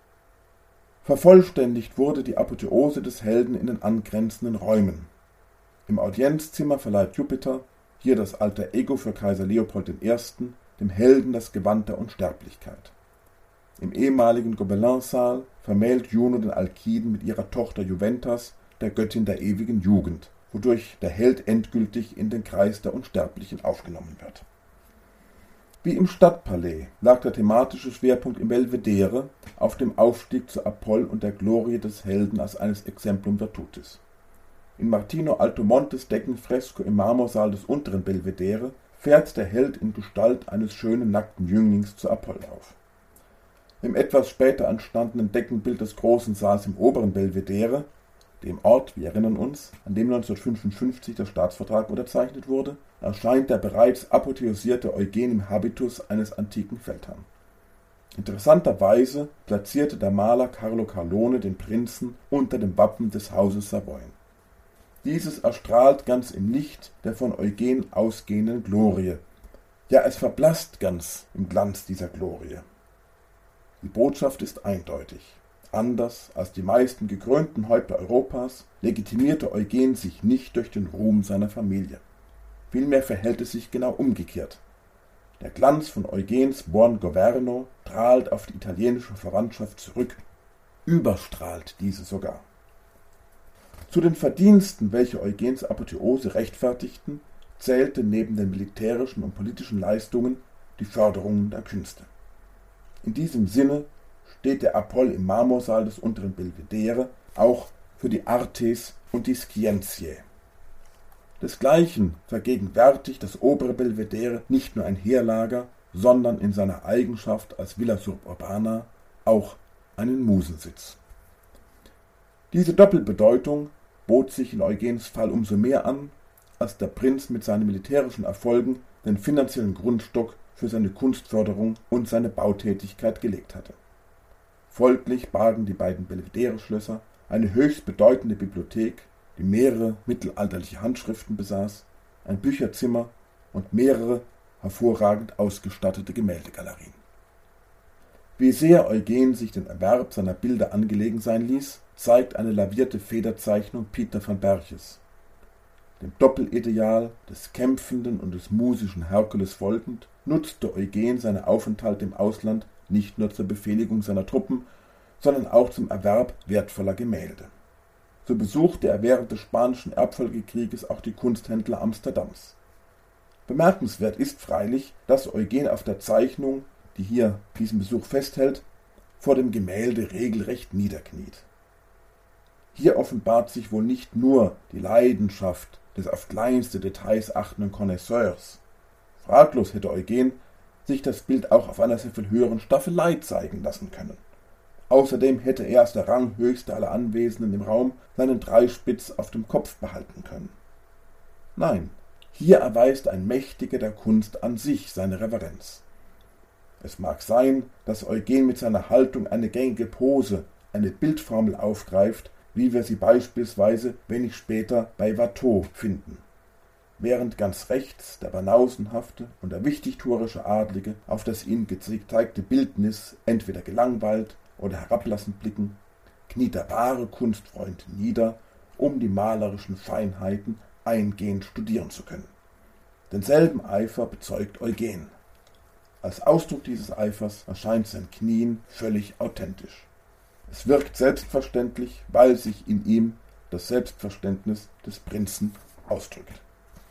Speaker 2: Vervollständigt wurde die Apotheose des Helden in den angrenzenden Räumen. Im Audienzzimmer verleiht Jupiter, hier das Alter Ego für Kaiser Leopold I., dem Helden das Gewand der Unsterblichkeit. Im ehemaligen Gobelin-Saal vermählt Juno den Alkiden mit ihrer Tochter Juventas, der Göttin der ewigen Jugend, wodurch der Held endgültig in den Kreis der Unsterblichen aufgenommen wird. Wie im Stadtpalais lag der thematische Schwerpunkt im Belvedere auf dem Aufstieg zu Apoll und der Glorie des Helden als eines Exemplum virtutis. In Martino Altomontes Deckenfresko im Marmorsaal des unteren Belvedere fährt der Held in Gestalt eines schönen nackten Jünglings zu Apoll auf. Im etwas später entstandenen Deckenbild des großen Saals im oberen Belvedere, dem Ort, wir erinnern uns, an dem 1955 der Staatsvertrag unterzeichnet wurde, erscheint der bereits apotheosierte Eugen im Habitus eines antiken Feldherrn. Interessanterweise platzierte der Maler Carlo Carlone den Prinzen unter dem Wappen des Hauses Savoyen. Dieses erstrahlt ganz im Licht der von Eugen ausgehenden Glorie. Ja, es verblasst ganz im Glanz dieser Glorie. Die Botschaft ist eindeutig. Anders als die meisten gekrönten Häupter Europas legitimierte Eugen sich nicht durch den Ruhm seiner Familie. Vielmehr verhält es sich genau umgekehrt. Der Glanz von Eugens Buon Governo strahlt auf die italienische Verwandtschaft zurück, überstrahlt diese sogar. Zu den Verdiensten, welche Eugens Apotheose rechtfertigten, zählte neben den militärischen und politischen Leistungen die Förderung der Künste. In diesem Sinne steht der Apoll im Marmorsaal des unteren Belvedere auch für die Artes und die Scientiae. Desgleichen vergegenwärtigt das obere Belvedere nicht nur ein Heerlager, sondern in seiner Eigenschaft als Villa Suburbana auch einen Musensitz. Diese Doppelbedeutung bot sich in Eugens Fall umso mehr an, als der Prinz mit seinen militärischen Erfolgen den finanziellen Grundstock für seine Kunstförderung und seine Bautätigkeit gelegt hatte. Folglich bargen die beiden Belvedere-Schlösser eine höchst bedeutende Bibliothek, die mehrere mittelalterliche Handschriften besaß, ein Bücherzimmer und mehrere hervorragend ausgestattete Gemäldegalerien. Wie sehr Eugen sich den Erwerb seiner Bilder angelegen sein ließ, zeigt eine lavierte Federzeichnung Pieter van Berches. Dem Doppelideal des kämpfenden und des musischen Herkules folgend, nutzte Eugen seine Aufenthalte im Ausland nicht nur zur Befehligung seiner Truppen, sondern auch zum Erwerb wertvoller Gemälde. So besuchte er während des Spanischen Erbfolgekrieges auch die Kunsthändler Amsterdams. Bemerkenswert ist freilich, dass Eugen auf der Zeichnung, die hier diesen Besuch festhält, vor dem Gemälde regelrecht niederkniet. Hier offenbart sich wohl nicht nur die Leidenschaft des auf kleinste Details achtenden Connoisseurs. Fraglos hätte Eugen sich das Bild auch auf einer sehr viel höheren Staffelei zeigen lassen können. Außerdem hätte er als der Ranghöchste aller Anwesenden im Raum seinen Dreispitz auf dem Kopf behalten können. Nein, hier erweist ein Mächtiger der Kunst an sich seine Reverenz. Es mag sein, dass Eugen mit seiner Haltung eine gängige Pose, eine Bildformel aufgreift, wie wir sie beispielsweise wenig später bei Watteau finden. Während ganz rechts der banausenhafte und der wichtigtuerische Adlige auf das ihm gezeigte Bildnis entweder gelangweilt oder herablassend blicken, kniet der wahre Kunstfreund nieder, um die malerischen Feinheiten eingehend studieren zu können. Denselben Eifer bezeugt Eugen. Als Ausdruck dieses Eifers erscheint sein Knien völlig authentisch. Es wirkt selbstverständlich, weil sich in ihm das Selbstverständnis des Prinzen ausdrückt.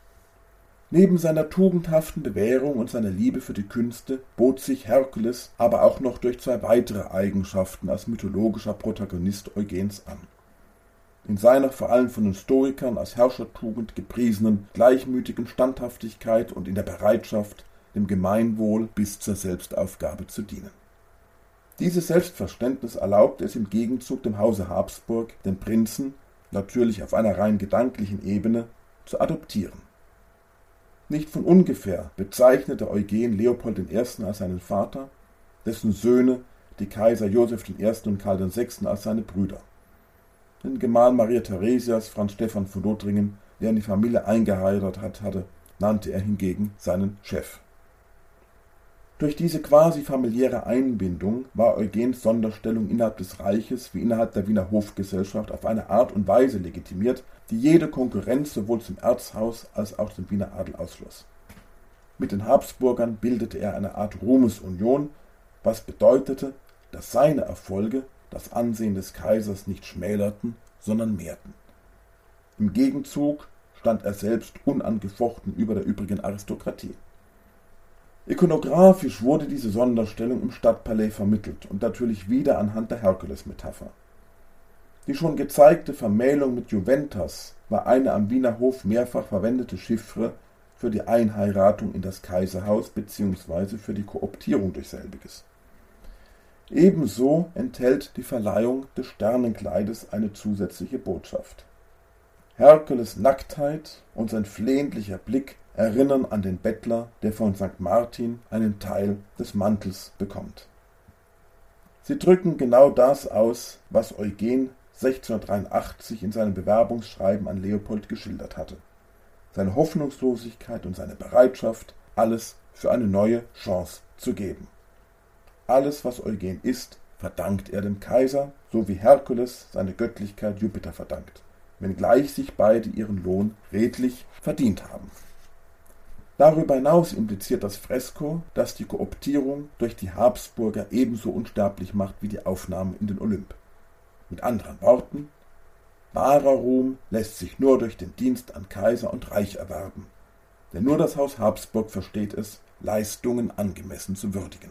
Speaker 2: Neben seiner tugendhaften Bewährung und seiner Liebe für die Künste bot sich Herkules aber auch noch durch zwei weitere Eigenschaften als mythologischer Protagonist Eugens an. In seiner vor allem von den Stoikern als Herrschertugend gepriesenen gleichmütigen Standhaftigkeit und in der Bereitschaft, dem Gemeinwohl bis zur Selbstaufgabe zu dienen. Dieses Selbstverständnis erlaubte es im Gegenzug dem Hause Habsburg, den Prinzen, natürlich auf einer rein gedanklichen Ebene, zu adoptieren. Nicht von ungefähr bezeichnete Eugen Leopold I. als seinen Vater, dessen Söhne die Kaiser Joseph I. und Karl VI. Als seine Brüder. den Gemahl Maria Theresias, Franz Stephan von Lothringen, der in die Familie eingeheiratet hatte, nannte er hingegen seinen Chef. Durch diese quasi familiäre Einbindung war Eugens Sonderstellung innerhalb des Reiches wie innerhalb der Wiener Hofgesellschaft auf eine Art und Weise legitimiert, die jede Konkurrenz sowohl zum Erzhaus als auch zum Wiener Adel ausschloss. Mit den Habsburgern bildete er eine Art Ruhmesunion, was bedeutete, dass seine Erfolge das Ansehen des Kaisers nicht schmälerten, sondern mehrten. Im Gegenzug stand er selbst unangefochten über der übrigen Aristokratie. Ikonografisch wurde diese Sonderstellung im Stadtpalais vermittelt und natürlich wieder anhand der Herkules-Metapher. Die schon gezeigte Vermählung mit Juventas war eine am Wiener Hof mehrfach verwendete Chiffre für die Einheiratung in das Kaiserhaus bzw. für die Kooptierung durch selbiges. Ebenso enthält die Verleihung des Sternenkleides eine zusätzliche Botschaft. Herkules' Nacktheit und sein flehentlicher Blick erinnern an den Bettler, der von St. Martin einen Teil des Mantels bekommt. Sie drücken genau das aus, was Eugen 1683 in seinem Bewerbungsschreiben an Leopold geschildert hatte. Seine Hoffnungslosigkeit und seine Bereitschaft, alles für eine neue Chance zu geben. Alles, was Eugen ist, verdankt er dem Kaiser, so wie Herkules seine Göttlichkeit Jupiter verdankt, wenngleich sich beide ihren Lohn redlich verdient haben. Darüber hinaus impliziert das Fresko, dass die Kooptierung durch die Habsburger ebenso unsterblich macht wie die Aufnahme in den Olymp. Mit anderen Worten, wahrer Ruhm lässt sich nur durch den Dienst an Kaiser und Reich erwerben, denn nur das Haus Habsburg versteht es, Leistungen angemessen zu würdigen.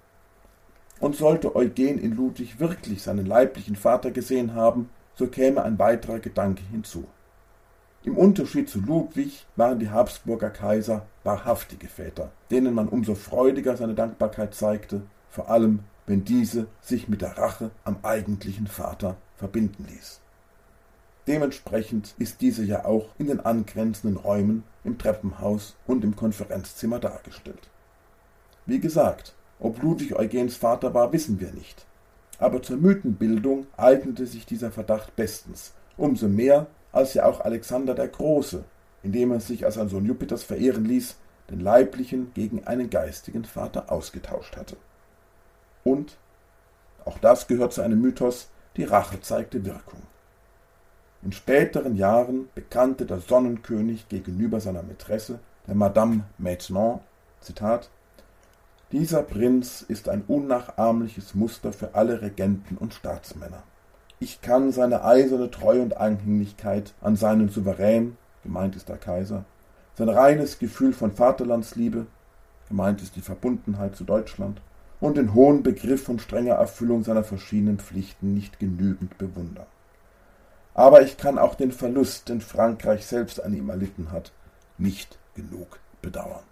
Speaker 2: Und sollte Eugen in Ludwig wirklich seinen leiblichen Vater gesehen haben, so käme ein weiterer Gedanke hinzu. Im Unterschied zu Ludwig waren die Habsburger Kaiser wahrhaftige Väter, denen man umso freudiger seine Dankbarkeit zeigte, vor allem wenn diese sich mit der Rache am eigentlichen Vater verbinden ließ. Dementsprechend ist diese ja auch in den angrenzenden Räumen im Treppenhaus und im Konferenzzimmer dargestellt. Wie gesagt, ob Ludwig Eugens Vater war, wissen wir nicht. Aber zur Mythenbildung eignete sich dieser Verdacht bestens, umso mehr, als ja auch Alexander der Große, indem er sich als ein Sohn Jupiters verehren ließ, den leiblichen gegen einen geistigen Vater ausgetauscht hatte. Und, auch das gehört zu einem Mythos, die Rache zeigte Wirkung. In späteren Jahren bekannte der Sonnenkönig gegenüber seiner Mätresse, der Madame Maintenon, Zitat, dieser Prinz ist ein unnachahmliches Muster für alle Regenten und Staatsmänner. Ich kann seine eiserne Treue und Anhänglichkeit an seinen Souverän, gemeint ist der Kaiser, sein reines Gefühl von Vaterlandsliebe, gemeint ist die Verbundenheit zu Deutschland, und den hohen Begriff von strenger Erfüllung seiner verschiedenen Pflichten nicht genügend bewundern. Aber ich kann auch den Verlust, den Frankreich selbst an ihm erlitten hat, nicht genug bedauern.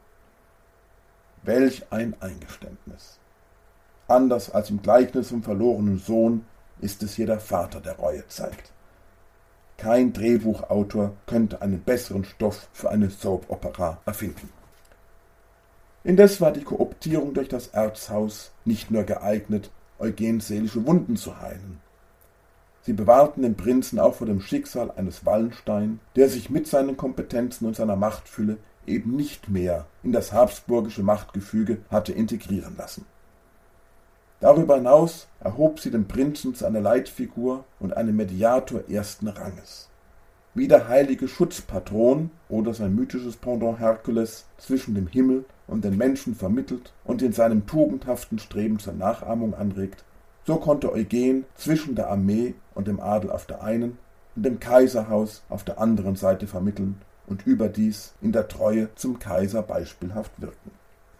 Speaker 2: Welch ein Eingeständnis! Anders als im Gleichnis vom verlorenen Sohn ist es hier der Vater, der Reue zeigt. Kein Drehbuchautor könnte einen besseren Stoff für eine Soap-Opera erfinden. Indes war die Kooptierung durch das Erzhaus nicht nur geeignet, Eugens seelische Wunden zu heilen. Sie bewahrten den Prinzen auch vor dem Schicksal eines Wallenstein, der sich mit seinen Kompetenzen und seiner Machtfülle eben nicht mehr in das habsburgische Machtgefüge hatte integrieren lassen. Darüber hinaus erhob sie den Prinzen zu einer Leitfigur und einem Mediator ersten Ranges. Wie der heilige Schutzpatron oder sein mythisches Pendant Herkules zwischen dem Himmel und den Menschen vermittelt und in seinem tugendhaften Streben zur Nachahmung anregt, so konnte Eugen zwischen der Armee und dem Adel auf der einen und dem Kaiserhaus auf der anderen Seite vermitteln und überdies in der Treue zum Kaiser beispielhaft wirken.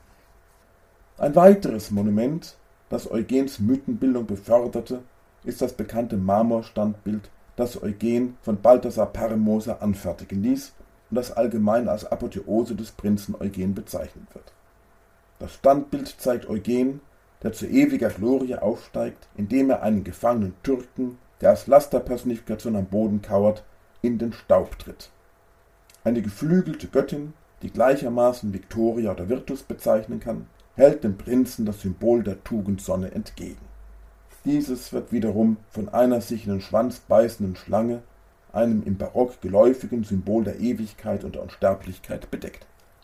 Speaker 2: Ein weiteres Monument, das Eugens Mythenbildung beförderte, ist das bekannte Marmorstandbild, das Eugen von Balthasar Permoser anfertigen ließ und das allgemein als Apotheose des Prinzen Eugen bezeichnet wird. Das Standbild zeigt Eugen, der zu ewiger Glorie aufsteigt, indem er einen gefangenen Türken, der als Lasterpersonifikation am Boden kauert, in den Staub tritt. Eine geflügelte Göttin, die gleichermaßen Victoria oder Virtus bezeichnen kann, hält dem Prinzen das Symbol der Tugendsonne entgegen. Dieses wird wiederum von einer sich in den Schwanz beißenden Schlange, einem im Barock geläufigen Symbol der Ewigkeit und der Unsterblichkeit, bedeckt.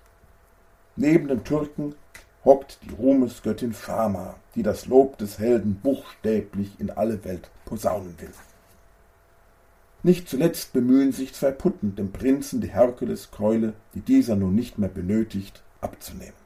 Speaker 2: Neben den Türken hockt die Ruhmesgöttin Fama, die das Lob des Helden buchstäblich in alle Welt posaunen will. Nicht zuletzt bemühen sich zwei Putten, dem Prinzen die Herkuleskeule, die dieser nun nicht mehr benötigt, abzunehmen.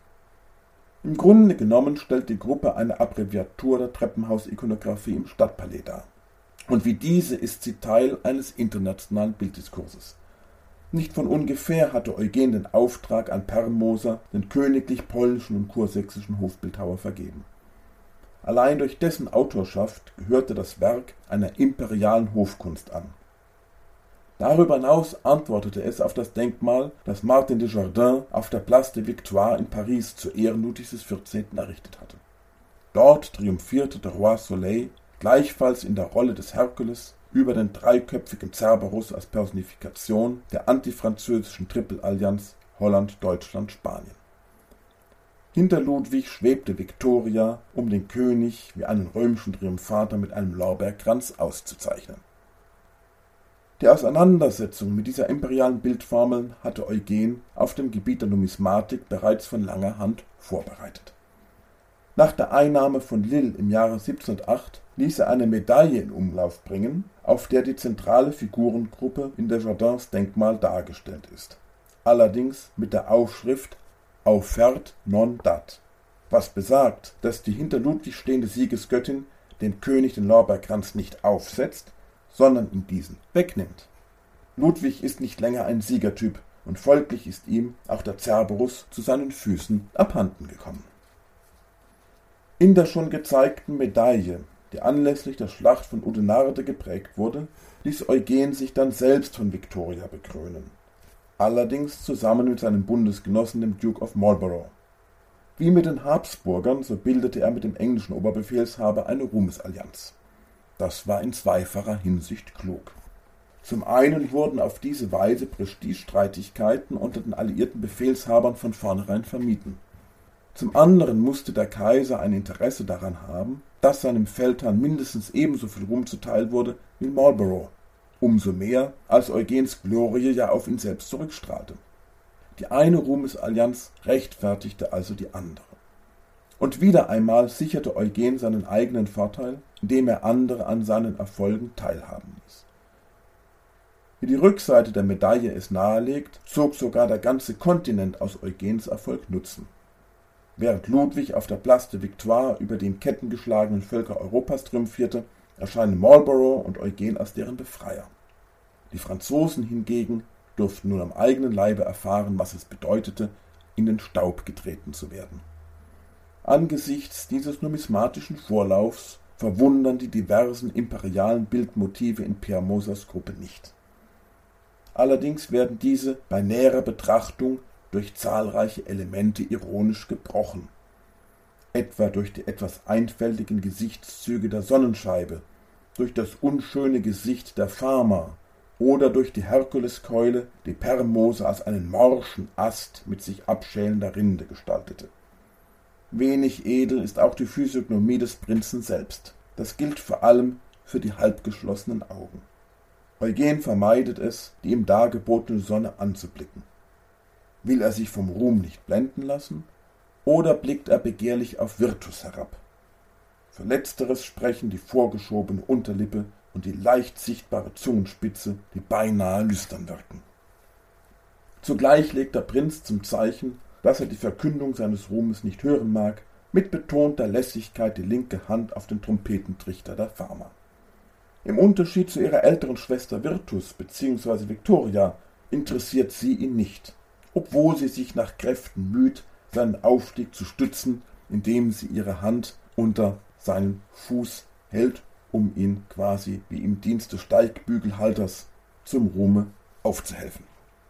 Speaker 2: Im Grunde genommen stellt die Gruppe eine Abbreviatur der Treppenhaus-Ikonographie im Stadtpalais dar. Und wie diese ist sie Teil eines internationalen Bilddiskurses. Nicht von ungefähr hatte Eugen den Auftrag an Permoser, den königlich polnischen und kursächsischen Hofbildhauer, vergeben. Allein durch dessen Autorschaft gehörte das Werk einer imperialen Hofkunst an. Darüber hinaus antwortete es auf das Denkmal, das Martin de Jardin auf der Place de Victoire in Paris zu Ehren Ludwigs XIV. Errichtet hatte. Dort triumphierte der Roi Soleil, gleichfalls in der Rolle des Herkules, über den dreiköpfigen Cerberus als Personifikation der antifranzösischen Tripelallianz Holland, Deutschland, Spanien. Hinter Ludwig schwebte Victoria, um den König wie einen römischen Triumphator mit einem Lorbeerkranz auszuzeichnen. Die Auseinandersetzung mit dieser imperialen Bildformel hatte Eugen auf dem Gebiet der Numismatik bereits von langer Hand vorbereitet. Nach der Einnahme von Lille im Jahre 1708 ließ er eine Medaille in Umlauf bringen, auf der die zentrale Figurengruppe in de Jardins Denkmal dargestellt ist. Allerdings mit der Aufschrift Aufert non dat, was besagt, dass die hinter Ludwig stehende Siegesgöttin dem König den Lorbeerkranz nicht aufsetzt, sondern ihm diesen wegnimmt. Ludwig ist nicht länger ein Siegertyp und folglich ist ihm auch der Cerberus zu seinen Füßen abhanden gekommen. In der schon gezeigten Medaille, die anlässlich der Schlacht von Oudenarde geprägt wurde, ließ Eugen sich dann selbst von Victoria bekrönen. Allerdings zusammen mit seinem Bundesgenossen, dem Duke of Marlborough. Wie mit den Habsburgern, so bildete er mit dem englischen Oberbefehlshaber eine Ruhmesallianz. Das war in zweifacher Hinsicht klug. Zum einen wurden auf diese Weise Prestigestreitigkeiten unter den alliierten Befehlshabern von vornherein vermieden. Zum anderen musste der Kaiser ein Interesse daran haben, dass seinem Feldherrn mindestens ebenso viel Ruhm zuteil wurde wie Marlborough, umso mehr, als Eugens Glorie ja auf ihn selbst zurückstrahlte. Die eine Ruhmesallianz rechtfertigte also die andere. Und wieder einmal sicherte Eugen seinen eigenen Vorteil, indem er andere an seinen Erfolgen teilhaben ließ. Wie die Rückseite der Medaille es nahelegt, zog sogar der ganze Kontinent aus Eugens Erfolg Nutzen. Während Ludwig auf der Place de Victoire über die in Ketten geschlagenen Völker Europas triumphierte, erscheinen Marlborough und Eugen als deren Befreier. Die Franzosen hingegen durften nun am eigenen Leibe erfahren, was es bedeutete, in den Staub getreten zu werden. Angesichts dieses numismatischen Vorlaufs verwundern die diversen imperialen Bildmotive in Pierre Mosers Gruppe nicht. Allerdings werden diese bei näherer Betrachtung durch zahlreiche Elemente ironisch gebrochen, etwa durch die etwas einfältigen Gesichtszüge der Sonnenscheibe, durch das unschöne Gesicht der Fama oder durch die Herkuleskeule, die Permoser als einen morschen Ast mit sich abschälender Rinde gestaltete. Wenig edel ist auch die Physiognomie des Prinzen selbst. Das gilt vor allem für die halbgeschlossenen Augen. Eugen vermeidet es, die ihm dargebotene Sonne anzublicken. Will er sich vom Ruhm nicht blenden lassen, oder blickt er begehrlich auf Virtus herab? Für letzteres sprechen die vorgeschobene Unterlippe und die leicht sichtbare Zungenspitze, die beinahe lüstern wirken. Zugleich legt der Prinz zum Zeichen, dass er die Verkündung seines Ruhmes nicht hören mag, mit betonter Lässigkeit die linke Hand auf den Trompetentrichter der Fama. Im Unterschied zu ihrer älteren Schwester Virtus bzw. Victoria interessiert sie ihn nicht, obwohl sie sich nach Kräften müht, seinen Aufstieg zu stützen, indem sie ihre Hand unter seinen Fuß hält, um ihn quasi wie im Dienst des Steigbügelhalters zum Ruhme aufzuhelfen.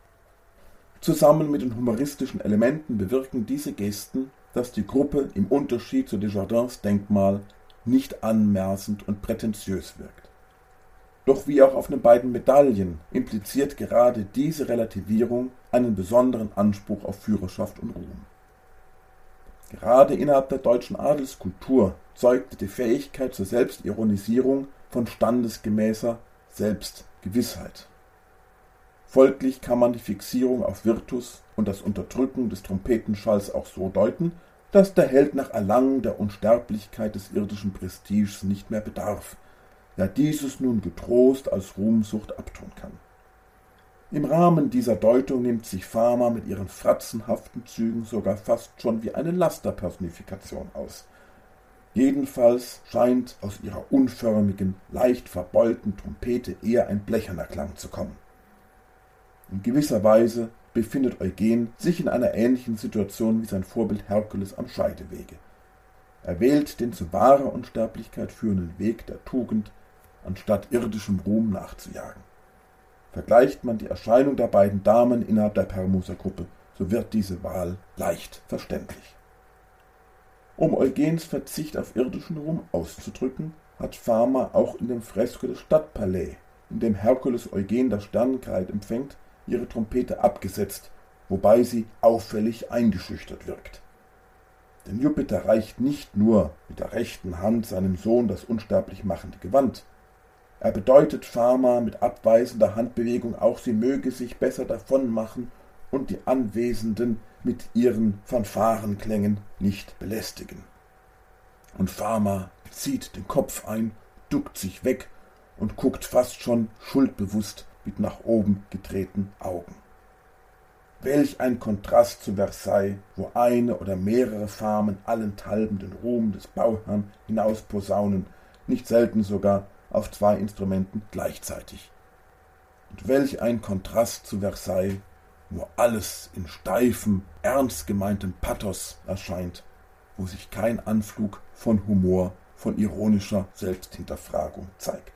Speaker 2: Zusammen mit den humoristischen Elementen bewirken diese Gesten, dass die Gruppe im Unterschied zu Desjardins Denkmal nicht anmaßend und prätentiös wirkt. Doch wie auch auf den beiden Medaillen impliziert gerade diese Relativierung einen besonderen Anspruch auf Führerschaft und Ruhm. Gerade innerhalb der deutschen Adelskultur zeugte die Fähigkeit zur Selbstironisierung von standesgemäßer Selbstgewissheit. Folglich kann man die Fixierung auf Virtus und das Unterdrücken des Trompetenschalls auch so deuten, dass der Held nach Erlangen der Unsterblichkeit des irdischen Prestiges nicht mehr bedarf, ja dieses nun getrost als Ruhmsucht abtun kann. Im Rahmen dieser Deutung nimmt sich Fama mit ihren fratzenhaften Zügen sogar fast schon wie eine Lasterpersonifikation aus. Jedenfalls scheint aus ihrer unförmigen, leicht verbeulten Trompete eher ein blecherner Klang zu kommen. In gewisser Weise befindet Eugen sich in einer ähnlichen Situation wie sein Vorbild Herkules am Scheidewege. Er wählt den zu wahrer Unsterblichkeit führenden Weg der Tugend, anstatt irdischem Ruhm nachzujagen. Vergleicht man die Erscheinung der beiden Damen innerhalb der Permoser Gruppe, so wird diese Wahl leicht verständlich. Um Eugens Verzicht auf irdischen Ruhm auszudrücken, hat Fama auch in dem Fresko des Stadtpalais, in dem Herkules Eugen das Sternenkleid empfängt, ihre Trompete abgesetzt, wobei sie auffällig eingeschüchtert wirkt. Denn Jupiter reicht nicht nur mit der rechten Hand seinem Sohn das unsterblich machende Gewand. Er bedeutet Fama mit abweisender Handbewegung auch, sie möge sich besser davonmachen und die Anwesenden mit ihren Fanfarenklängen nicht belästigen. Und Fama zieht den Kopf ein, duckt sich weg und guckt fast schon schuldbewusst mit nach oben gedrehten Augen. Welch ein Kontrast zu Versailles, wo eine oder mehrere Famen allenthalben den Ruhm des Bauherrn hinausposaunen, nicht selten sogar auf 2 Instrumenten gleichzeitig. Und welch ein Kontrast zu Versailles, wo alles in steifem, ernst gemeintem Pathos erscheint, wo sich kein Anflug von Humor, von ironischer Selbsthinterfragung zeigt.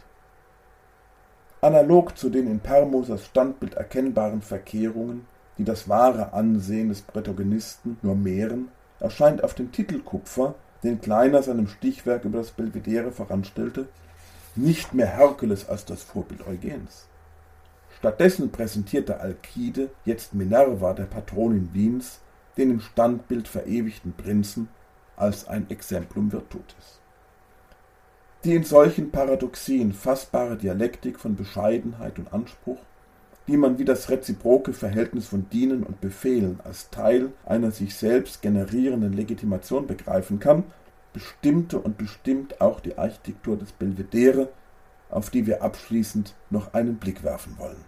Speaker 2: Analog zu den in Permosers Standbild erkennbaren Verkehrungen, die das wahre Ansehen des Protagonisten nur mehren, erscheint auf dem Titelkupfer, den Kleiner seinem Stichwerk über das Belvedere voranstellte, nicht mehr Herkules als das Vorbild Eugens. Stattdessen präsentierte Alkide jetzt Minerva, der Patronin Wiens, den im Standbild verewigten Prinzen, als ein Exemplum Virtutis. Die in solchen Paradoxien fassbare Dialektik von Bescheidenheit und Anspruch, die man wie das reziproke Verhältnis von Dienen und Befehlen als Teil einer sich selbst generierenden Legitimation begreifen kann, bestimmte und bestimmt auch die Architektur des Belvedere, auf die wir abschließend noch einen Blick werfen wollen.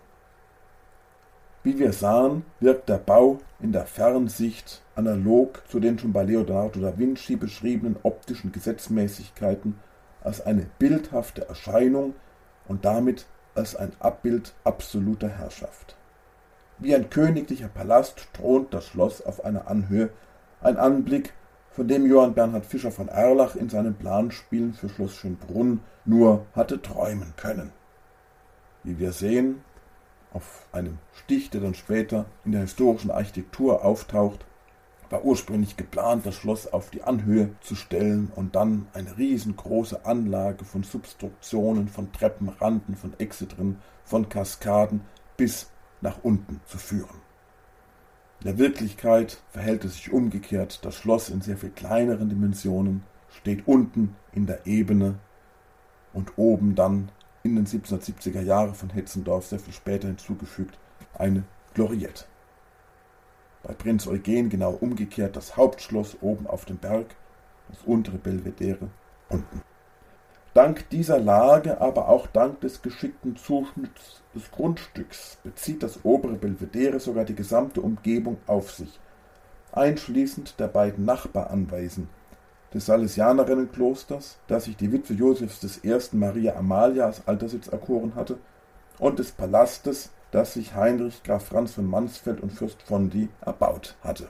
Speaker 2: Wie wir sahen, wirkt der Bau in der Fernsicht analog zu den schon bei Leonardo da Vinci beschriebenen optischen Gesetzmäßigkeiten als eine bildhafte Erscheinung und damit als ein Abbild absoluter Herrschaft. Wie ein königlicher Palast thront das Schloss auf einer Anhöhe, ein Anblick, von dem Johann Bernhard Fischer von Erlach in seinen Planspielen für Schloss Schönbrunn nur hatte träumen können. Wie wir sehen, auf einem Stich, der dann später in der historischen Architektur auftaucht, war ursprünglich geplant, das Schloss auf die Anhöhe zu stellen und dann eine riesengroße Anlage von Substruktionen, von Treppenranden, von Exedren, von Kaskaden bis nach unten zu führen. In der Wirklichkeit verhält es sich umgekehrt. Das Schloss in sehr viel kleineren Dimensionen steht unten in der Ebene und oben dann in den 1770er Jahren von Hetzendorf sehr viel später hinzugefügt eine Gloriette. Bei Prinz Eugen genau umgekehrt, das Hauptschloss oben auf dem Berg, das untere Belvedere unten. Dank dieser Lage, aber auch dank des geschickten Zuschnitts des Grundstücks bezieht das obere Belvedere sogar die gesamte Umgebung auf sich, einschließend der beiden Nachbaranwesen des Salesianerinnenklosters, das sich die Witwe Josephs I. Maria Amalia als Alterssitz erkoren hatte, und des Palastes, das sich Heinrich Graf Franz von Mansfeld und Fürst Fondi erbaut hatte.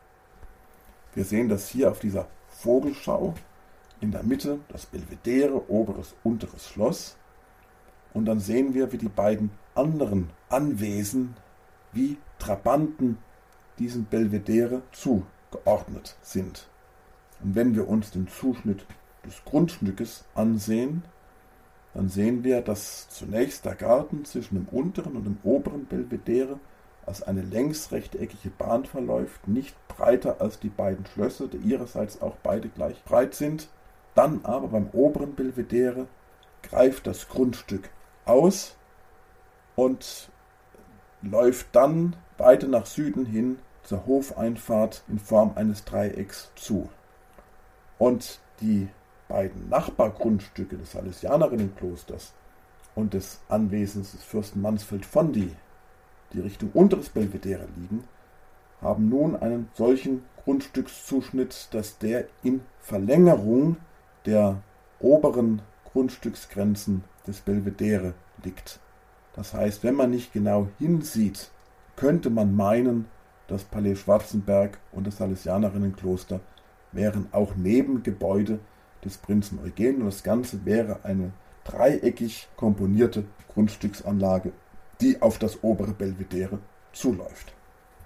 Speaker 2: Wir sehen das hier auf dieser Vogelschau. In der Mitte das Belvedere, oberes, unteres Schloss. Und dann sehen wir, wie die beiden anderen Anwesen wie Trabanten diesem Belvedere zugeordnet sind. Und wenn wir uns den Zuschnitt des Grundstückes ansehen, dann sehen wir, dass zunächst der Garten zwischen dem unteren und dem oberen Belvedere als eine längsrechteckige Bahn verläuft, nicht breiter als die beiden Schlösser, die ihrerseits auch beide gleich breit sind. Dann aber beim oberen Belvedere greift das Grundstück aus und läuft dann weiter nach Süden hin zur Hofeinfahrt in Form eines Dreiecks zu. Und die beiden Nachbargrundstücke des Salesianerinnenklosters und des Anwesens des Fürsten Mansfeld Fondi, die Richtung unteres Belvedere liegen, haben nun einen solchen Grundstückszuschnitt, dass der in Verlängerung der oberen Grundstücksgrenzen des Belvedere liegt. Das heißt, wenn man nicht genau hinsieht, könnte man meinen, das Palais Schwarzenberg und das Salesianerinnenkloster wären auch Nebengebäude des Prinzen Eugen und das Ganze wäre eine dreieckig komponierte Grundstücksanlage, die auf das obere Belvedere zuläuft.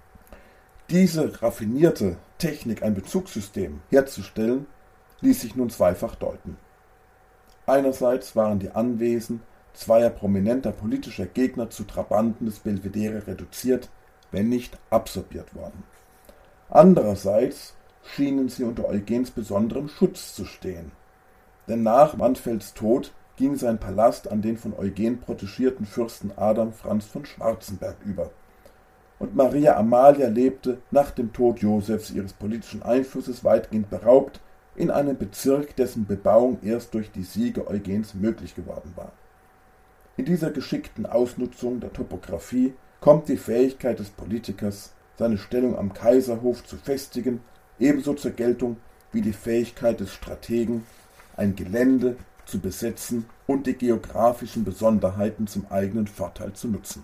Speaker 2: Diese raffinierte Technik, ein Bezugssystem herzustellen, ließ sich nun zweifach deuten. Einerseits waren die Anwesen zweier prominenter politischer Gegner zu Trabanten des Belvedere reduziert, wenn nicht absorbiert worden. Andererseits schienen sie unter Eugens besonderem Schutz zu stehen, denn nach Mansfelds Tod ging sein Palast an den von Eugen protegierten Fürsten Adam Franz von Schwarzenberg über. Und Maria Amalia lebte nach dem Tod Josefs ihres politischen Einflusses weitgehend beraubt in einem Bezirk, dessen Bebauung erst durch die Siege Eugens möglich geworden war. In dieser geschickten Ausnutzung der Topographie kommt die Fähigkeit des Politikers, seine Stellung am Kaiserhof zu festigen, ebenso zur Geltung wie die Fähigkeit des Strategen, ein Gelände zu besetzen und die geografischen Besonderheiten zum eigenen Vorteil zu nutzen.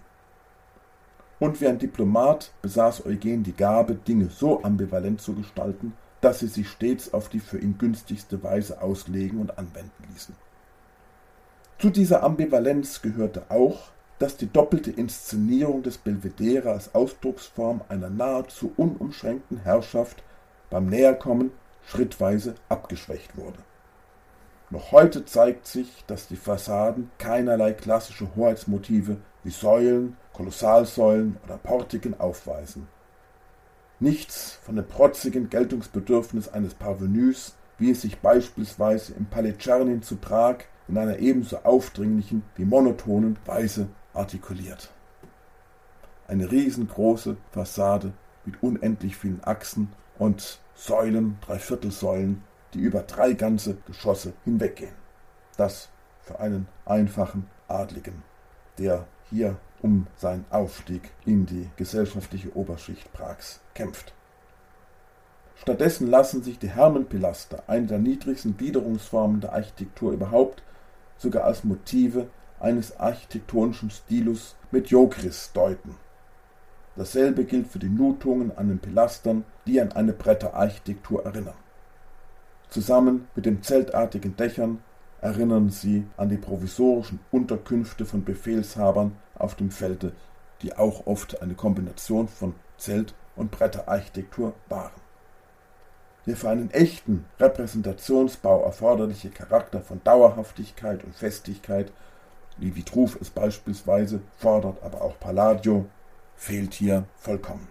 Speaker 2: Und wie ein Diplomat besaß Eugen die Gabe, Dinge so ambivalent zu gestalten, dass sie sich stets auf die für ihn günstigste Weise auslegen und anwenden ließen. Zu dieser Ambivalenz gehörte auch, dass die doppelte Inszenierung des Belvedere als Ausdrucksform einer nahezu unumschränkten Herrschaft beim Näherkommen schrittweise abgeschwächt wurde. Noch heute zeigt sich, dass die Fassaden keinerlei klassische Hoheitsmotive wie Säulen, Kolossalsäulen oder Portiken aufweisen. Nichts von dem protzigen Geltungsbedürfnis eines Parvenus, wie es sich beispielsweise im Palais Czernin zu Prag in einer ebenso aufdringlichen wie monotonen Weise artikuliert. Eine riesengroße Fassade mit unendlich vielen Achsen und Säulen, Dreiviertelsäulen, die über 3 ganze Geschosse hinweggehen. Das für einen einfachen Adligen, der hier um seinen Aufstieg in die gesellschaftliche Oberschicht Prags kämpft. Stattdessen lassen sich die Hermenpilaster, eine der niedrigsten Gliederungsformen der Architektur überhaupt, sogar als Motive eines architektonischen Stilus Mediocris deuten. Dasselbe gilt für die Nutungen an den Pilastern, die an eine Bretterarchitektur erinnern. Zusammen mit den zeltartigen Dächern erinnern sie an die provisorischen Unterkünfte von Befehlshabern auf dem Felde, die auch oft eine Kombination von Zelt- und Bretterarchitektur waren. Der für einen echten Repräsentationsbau erforderliche Charakter von Dauerhaftigkeit und Festigkeit, wie Vitruv es beispielsweise fordert, aber auch Palladio, fehlt hier vollkommen.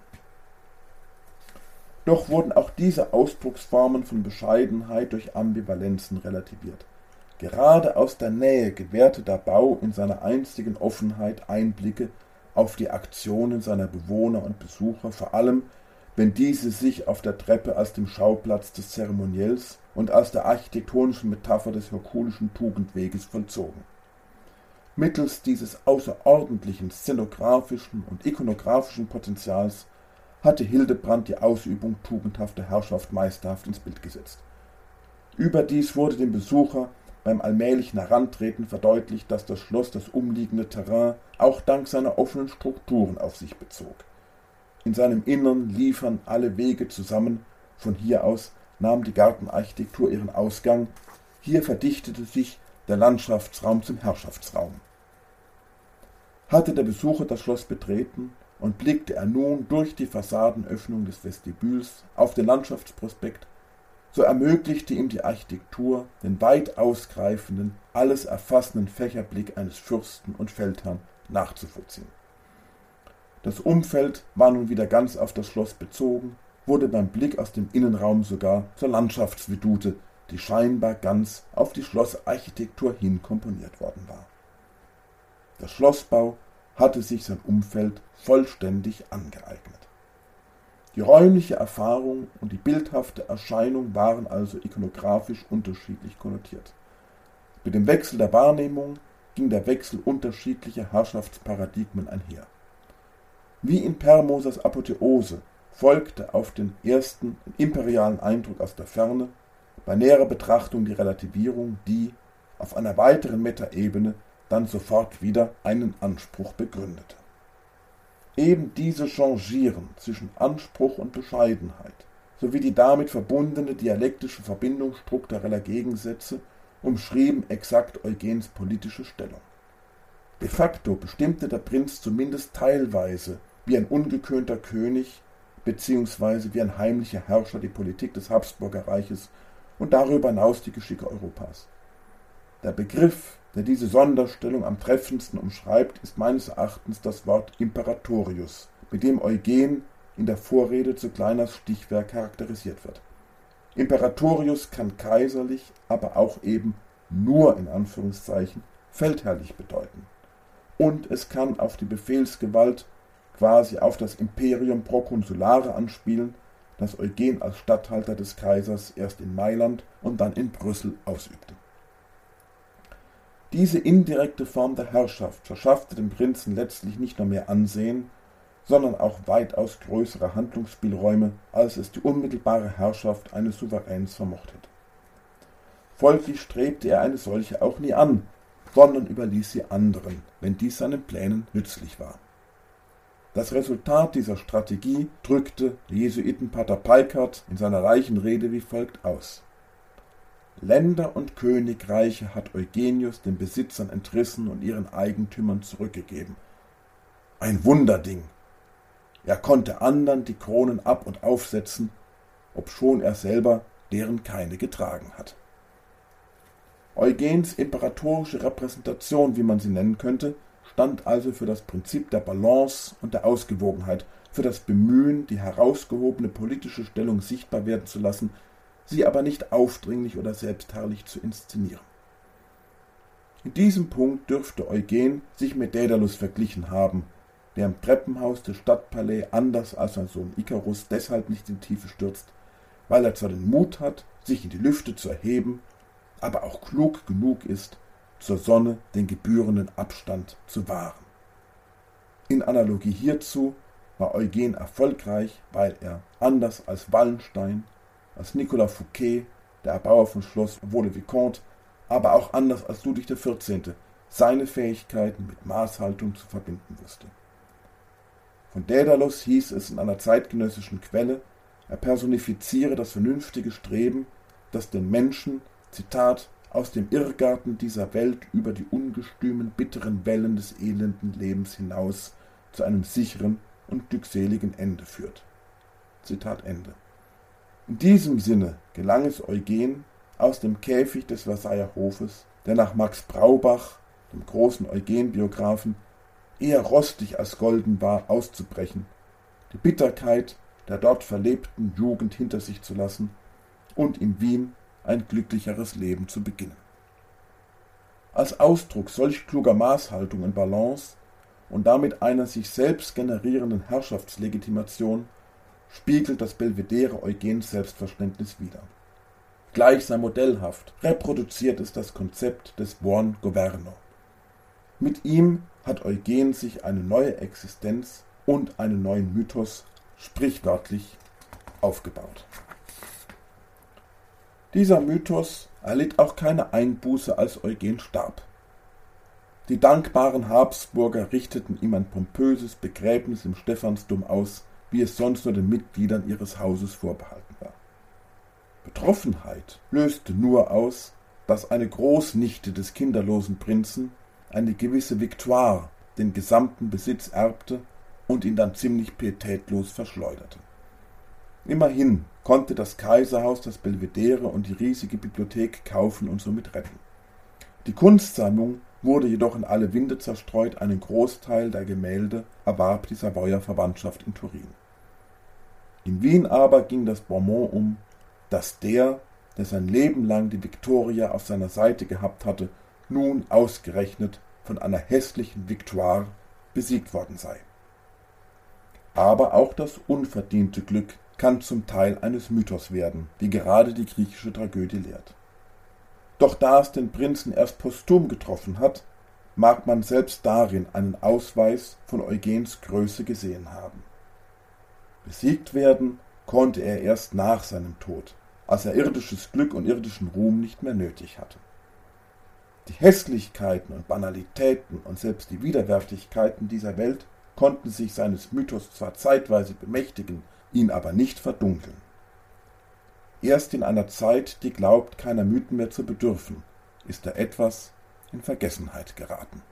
Speaker 2: Doch wurden auch diese Ausdrucksformen von Bescheidenheit durch Ambivalenzen relativiert. Gerade aus der Nähe gewährte der Bau in seiner einzigen Offenheit Einblicke auf die Aktionen seiner Bewohner und Besucher, vor allem wenn diese sich auf der Treppe als dem Schauplatz des Zeremoniells und als der architektonischen Metapher des herkulischen Tugendweges vollzogen. Mittels dieses außerordentlichen szenografischen und ikonografischen Potenzials hatte Hildebrand die Ausübung tugendhafter Herrschaft meisterhaft ins Bild gesetzt. Überdies wurde dem Besucher beim allmählichen Herantreten verdeutlicht, dass das Schloss das umliegende Terrain auch dank seiner offenen Strukturen auf sich bezog. In seinem Innern liefern alle Wege zusammen, von hier aus nahm die Gartenarchitektur ihren Ausgang, hier verdichtete sich der Landschaftsraum zum Herrschaftsraum. Hatte der Besucher das Schloss betreten und blickte er nun durch die Fassadenöffnung des Vestibüls auf den Landschaftsprospekt, so ermöglichte ihm die Architektur den weit ausgreifenden, alles erfassenden Fächerblick eines Fürsten und Feldherrn nachzuvollziehen. Das Umfeld war nun wieder ganz auf das Schloss bezogen, wurde beim Blick aus dem Innenraum sogar zur Landschaftsvedute, die scheinbar ganz auf die Schlossarchitektur hin komponiert worden war. Der Schlossbau hatte sich sein Umfeld vollständig angeeignet. Die räumliche Erfahrung und die bildhafte Erscheinung waren also ikonografisch unterschiedlich konnotiert. Mit dem Wechsel der Wahrnehmung ging der Wechsel unterschiedlicher Herrschaftsparadigmen einher. Wie in Per Mosers Apotheose folgte auf den ersten imperialen Eindruck aus der Ferne bei näherer Betrachtung die Relativierung, die auf einer weiteren Metaebene dann sofort wieder einen Anspruch begründete. Eben diese Changieren zwischen Anspruch und Bescheidenheit sowie die damit verbundene dialektische Verbindung struktureller Gegensätze umschrieben exakt Eugens politische Stellung. De facto bestimmte der Prinz zumindest teilweise wie ein ungekönter König bzw. wie ein heimlicher Herrscher die Politik des Habsburger Reiches und darüber hinaus die Geschicke Europas. Der Begriff, der diese Sonderstellung am treffendsten umschreibt, ist meines Erachtens das Wort Imperatorius, mit dem Eugen in der Vorrede zugleich als Stichwerk charakterisiert wird. Imperatorius kann kaiserlich, aber auch eben nur in Anführungszeichen feldherrlich bedeuten. Und es kann auf die Befehlsgewalt, quasi auf das Imperium Proconsulare anspielen, das Eugen als Statthalter des Kaisers erst in Mailand und dann in Brüssel ausübte. Diese indirekte Form der Herrschaft verschaffte dem Prinzen letztlich nicht nur mehr Ansehen, sondern auch weitaus größere Handlungsspielräume, als es die unmittelbare Herrschaft eines Souveräns vermocht hätte. Folglich strebte er eine solche auch nie an, sondern überließ sie anderen, wenn dies seinen Plänen nützlich war. Das Resultat dieser Strategie drückte der Jesuitenpater Peikert in seiner reichen Rede wie folgt aus: Länder und Königreiche hat Eugenius den Besitzern entrissen und ihren Eigentümern zurückgegeben. Ein Wunderding! Er konnte andern die Kronen ab- und aufsetzen, obschon er selber deren keine getragen hat. Eugens imperatorische Repräsentation, wie man sie nennen könnte, stand also für das Prinzip der Balance und der Ausgewogenheit, für das Bemühen, die herausgehobene politische Stellung sichtbar werden zu lassen, sie aber nicht aufdringlich oder selbstherrlich zu inszenieren. In diesem Punkt dürfte Eugen sich mit Daedalus verglichen haben, der im Treppenhaus des Stadtpalais anders als sein Sohn Ikarus deshalb nicht in die Tiefe stürzt, weil er zwar den Mut hat, sich in die Lüfte zu erheben, aber auch klug genug ist, zur Sonne den gebührenden Abstand zu wahren. In Analogie hierzu war Eugen erfolgreich, weil er, anders als Wallenstein, als Nicolas Fouquet, der Erbauer von Schloss Vaux-le-Vicomte, aber auch anders als Ludwig XIV., seine Fähigkeiten mit Maßhaltung zu verbinden wusste. Von Daedalus hieß es in einer zeitgenössischen Quelle, er personifiziere das vernünftige Streben, das den Menschen, Zitat, aus dem Irrgarten dieser Welt über die ungestümen, bitteren Wellen des elenden Lebens hinaus zu einem sicheren und glückseligen Ende führt. Zitat Ende. In diesem Sinne gelang es Eugen, aus dem Käfig des Versailler Hofes, der nach Max Braubach, dem großen Eugen-Biographen, eher rostig als golden war, auszubrechen, die Bitterkeit der dort verlebten Jugend hinter sich zu lassen und in Wien ein glücklicheres Leben zu beginnen. Als Ausdruck solch kluger Maßhaltung und Balance und damit einer sich selbst generierenden Herrschaftslegitimation spiegelt das Belvedere Eugens Selbstverständnis wider. Gleichsam modellhaft reproduziert es das Konzept des buon governo. Mit ihm hat Eugen sich eine neue Existenz und einen neuen Mythos sprichwörtlich aufgebaut. Dieser Mythos erlitt auch keine Einbuße, als Eugen starb. Die dankbaren Habsburger richteten ihm ein pompöses Begräbnis im Stephansdom aus, wie es sonst nur den Mitgliedern ihres Hauses vorbehalten war. Betroffenheit löste nur aus, dass eine Großnichte des kinderlosen Prinzen, eine gewisse Victoire, den gesamten Besitz erbte und ihn dann ziemlich pietätlos verschleuderte. Immerhin konnte das Kaiserhaus das Belvedere und die riesige Bibliothek kaufen und somit retten. Die Kunstsammlung wurde jedoch in alle Winde zerstreut, einen Großteil der Gemälde erwarb die Savoyer Verwandtschaft in Turin. In Wien aber ging das Bonmot um, dass der, der sein Leben lang die Viktoria auf seiner Seite gehabt hatte, nun ausgerechnet von einer hässlichen Victoire besiegt worden sei. Aber auch das unverdiente Glück kann zum Teil eines Mythos werden, wie gerade die griechische Tragödie lehrt. Doch da es den Prinzen erst posthum getroffen hat, mag man selbst darin einen Ausweis von Eugens Größe gesehen haben. Besiegt werden konnte er erst nach seinem Tod, als er irdisches Glück und irdischen Ruhm nicht mehr nötig hatte. Die Hässlichkeiten und Banalitäten und selbst die Widerwärtigkeiten dieser Welt konnten sich seines Mythos zwar zeitweise bemächtigen, ihn aber nicht verdunkeln. Erst in einer Zeit, die glaubt, keiner Mythen mehr zu bedürfen, ist er etwas in Vergessenheit geraten.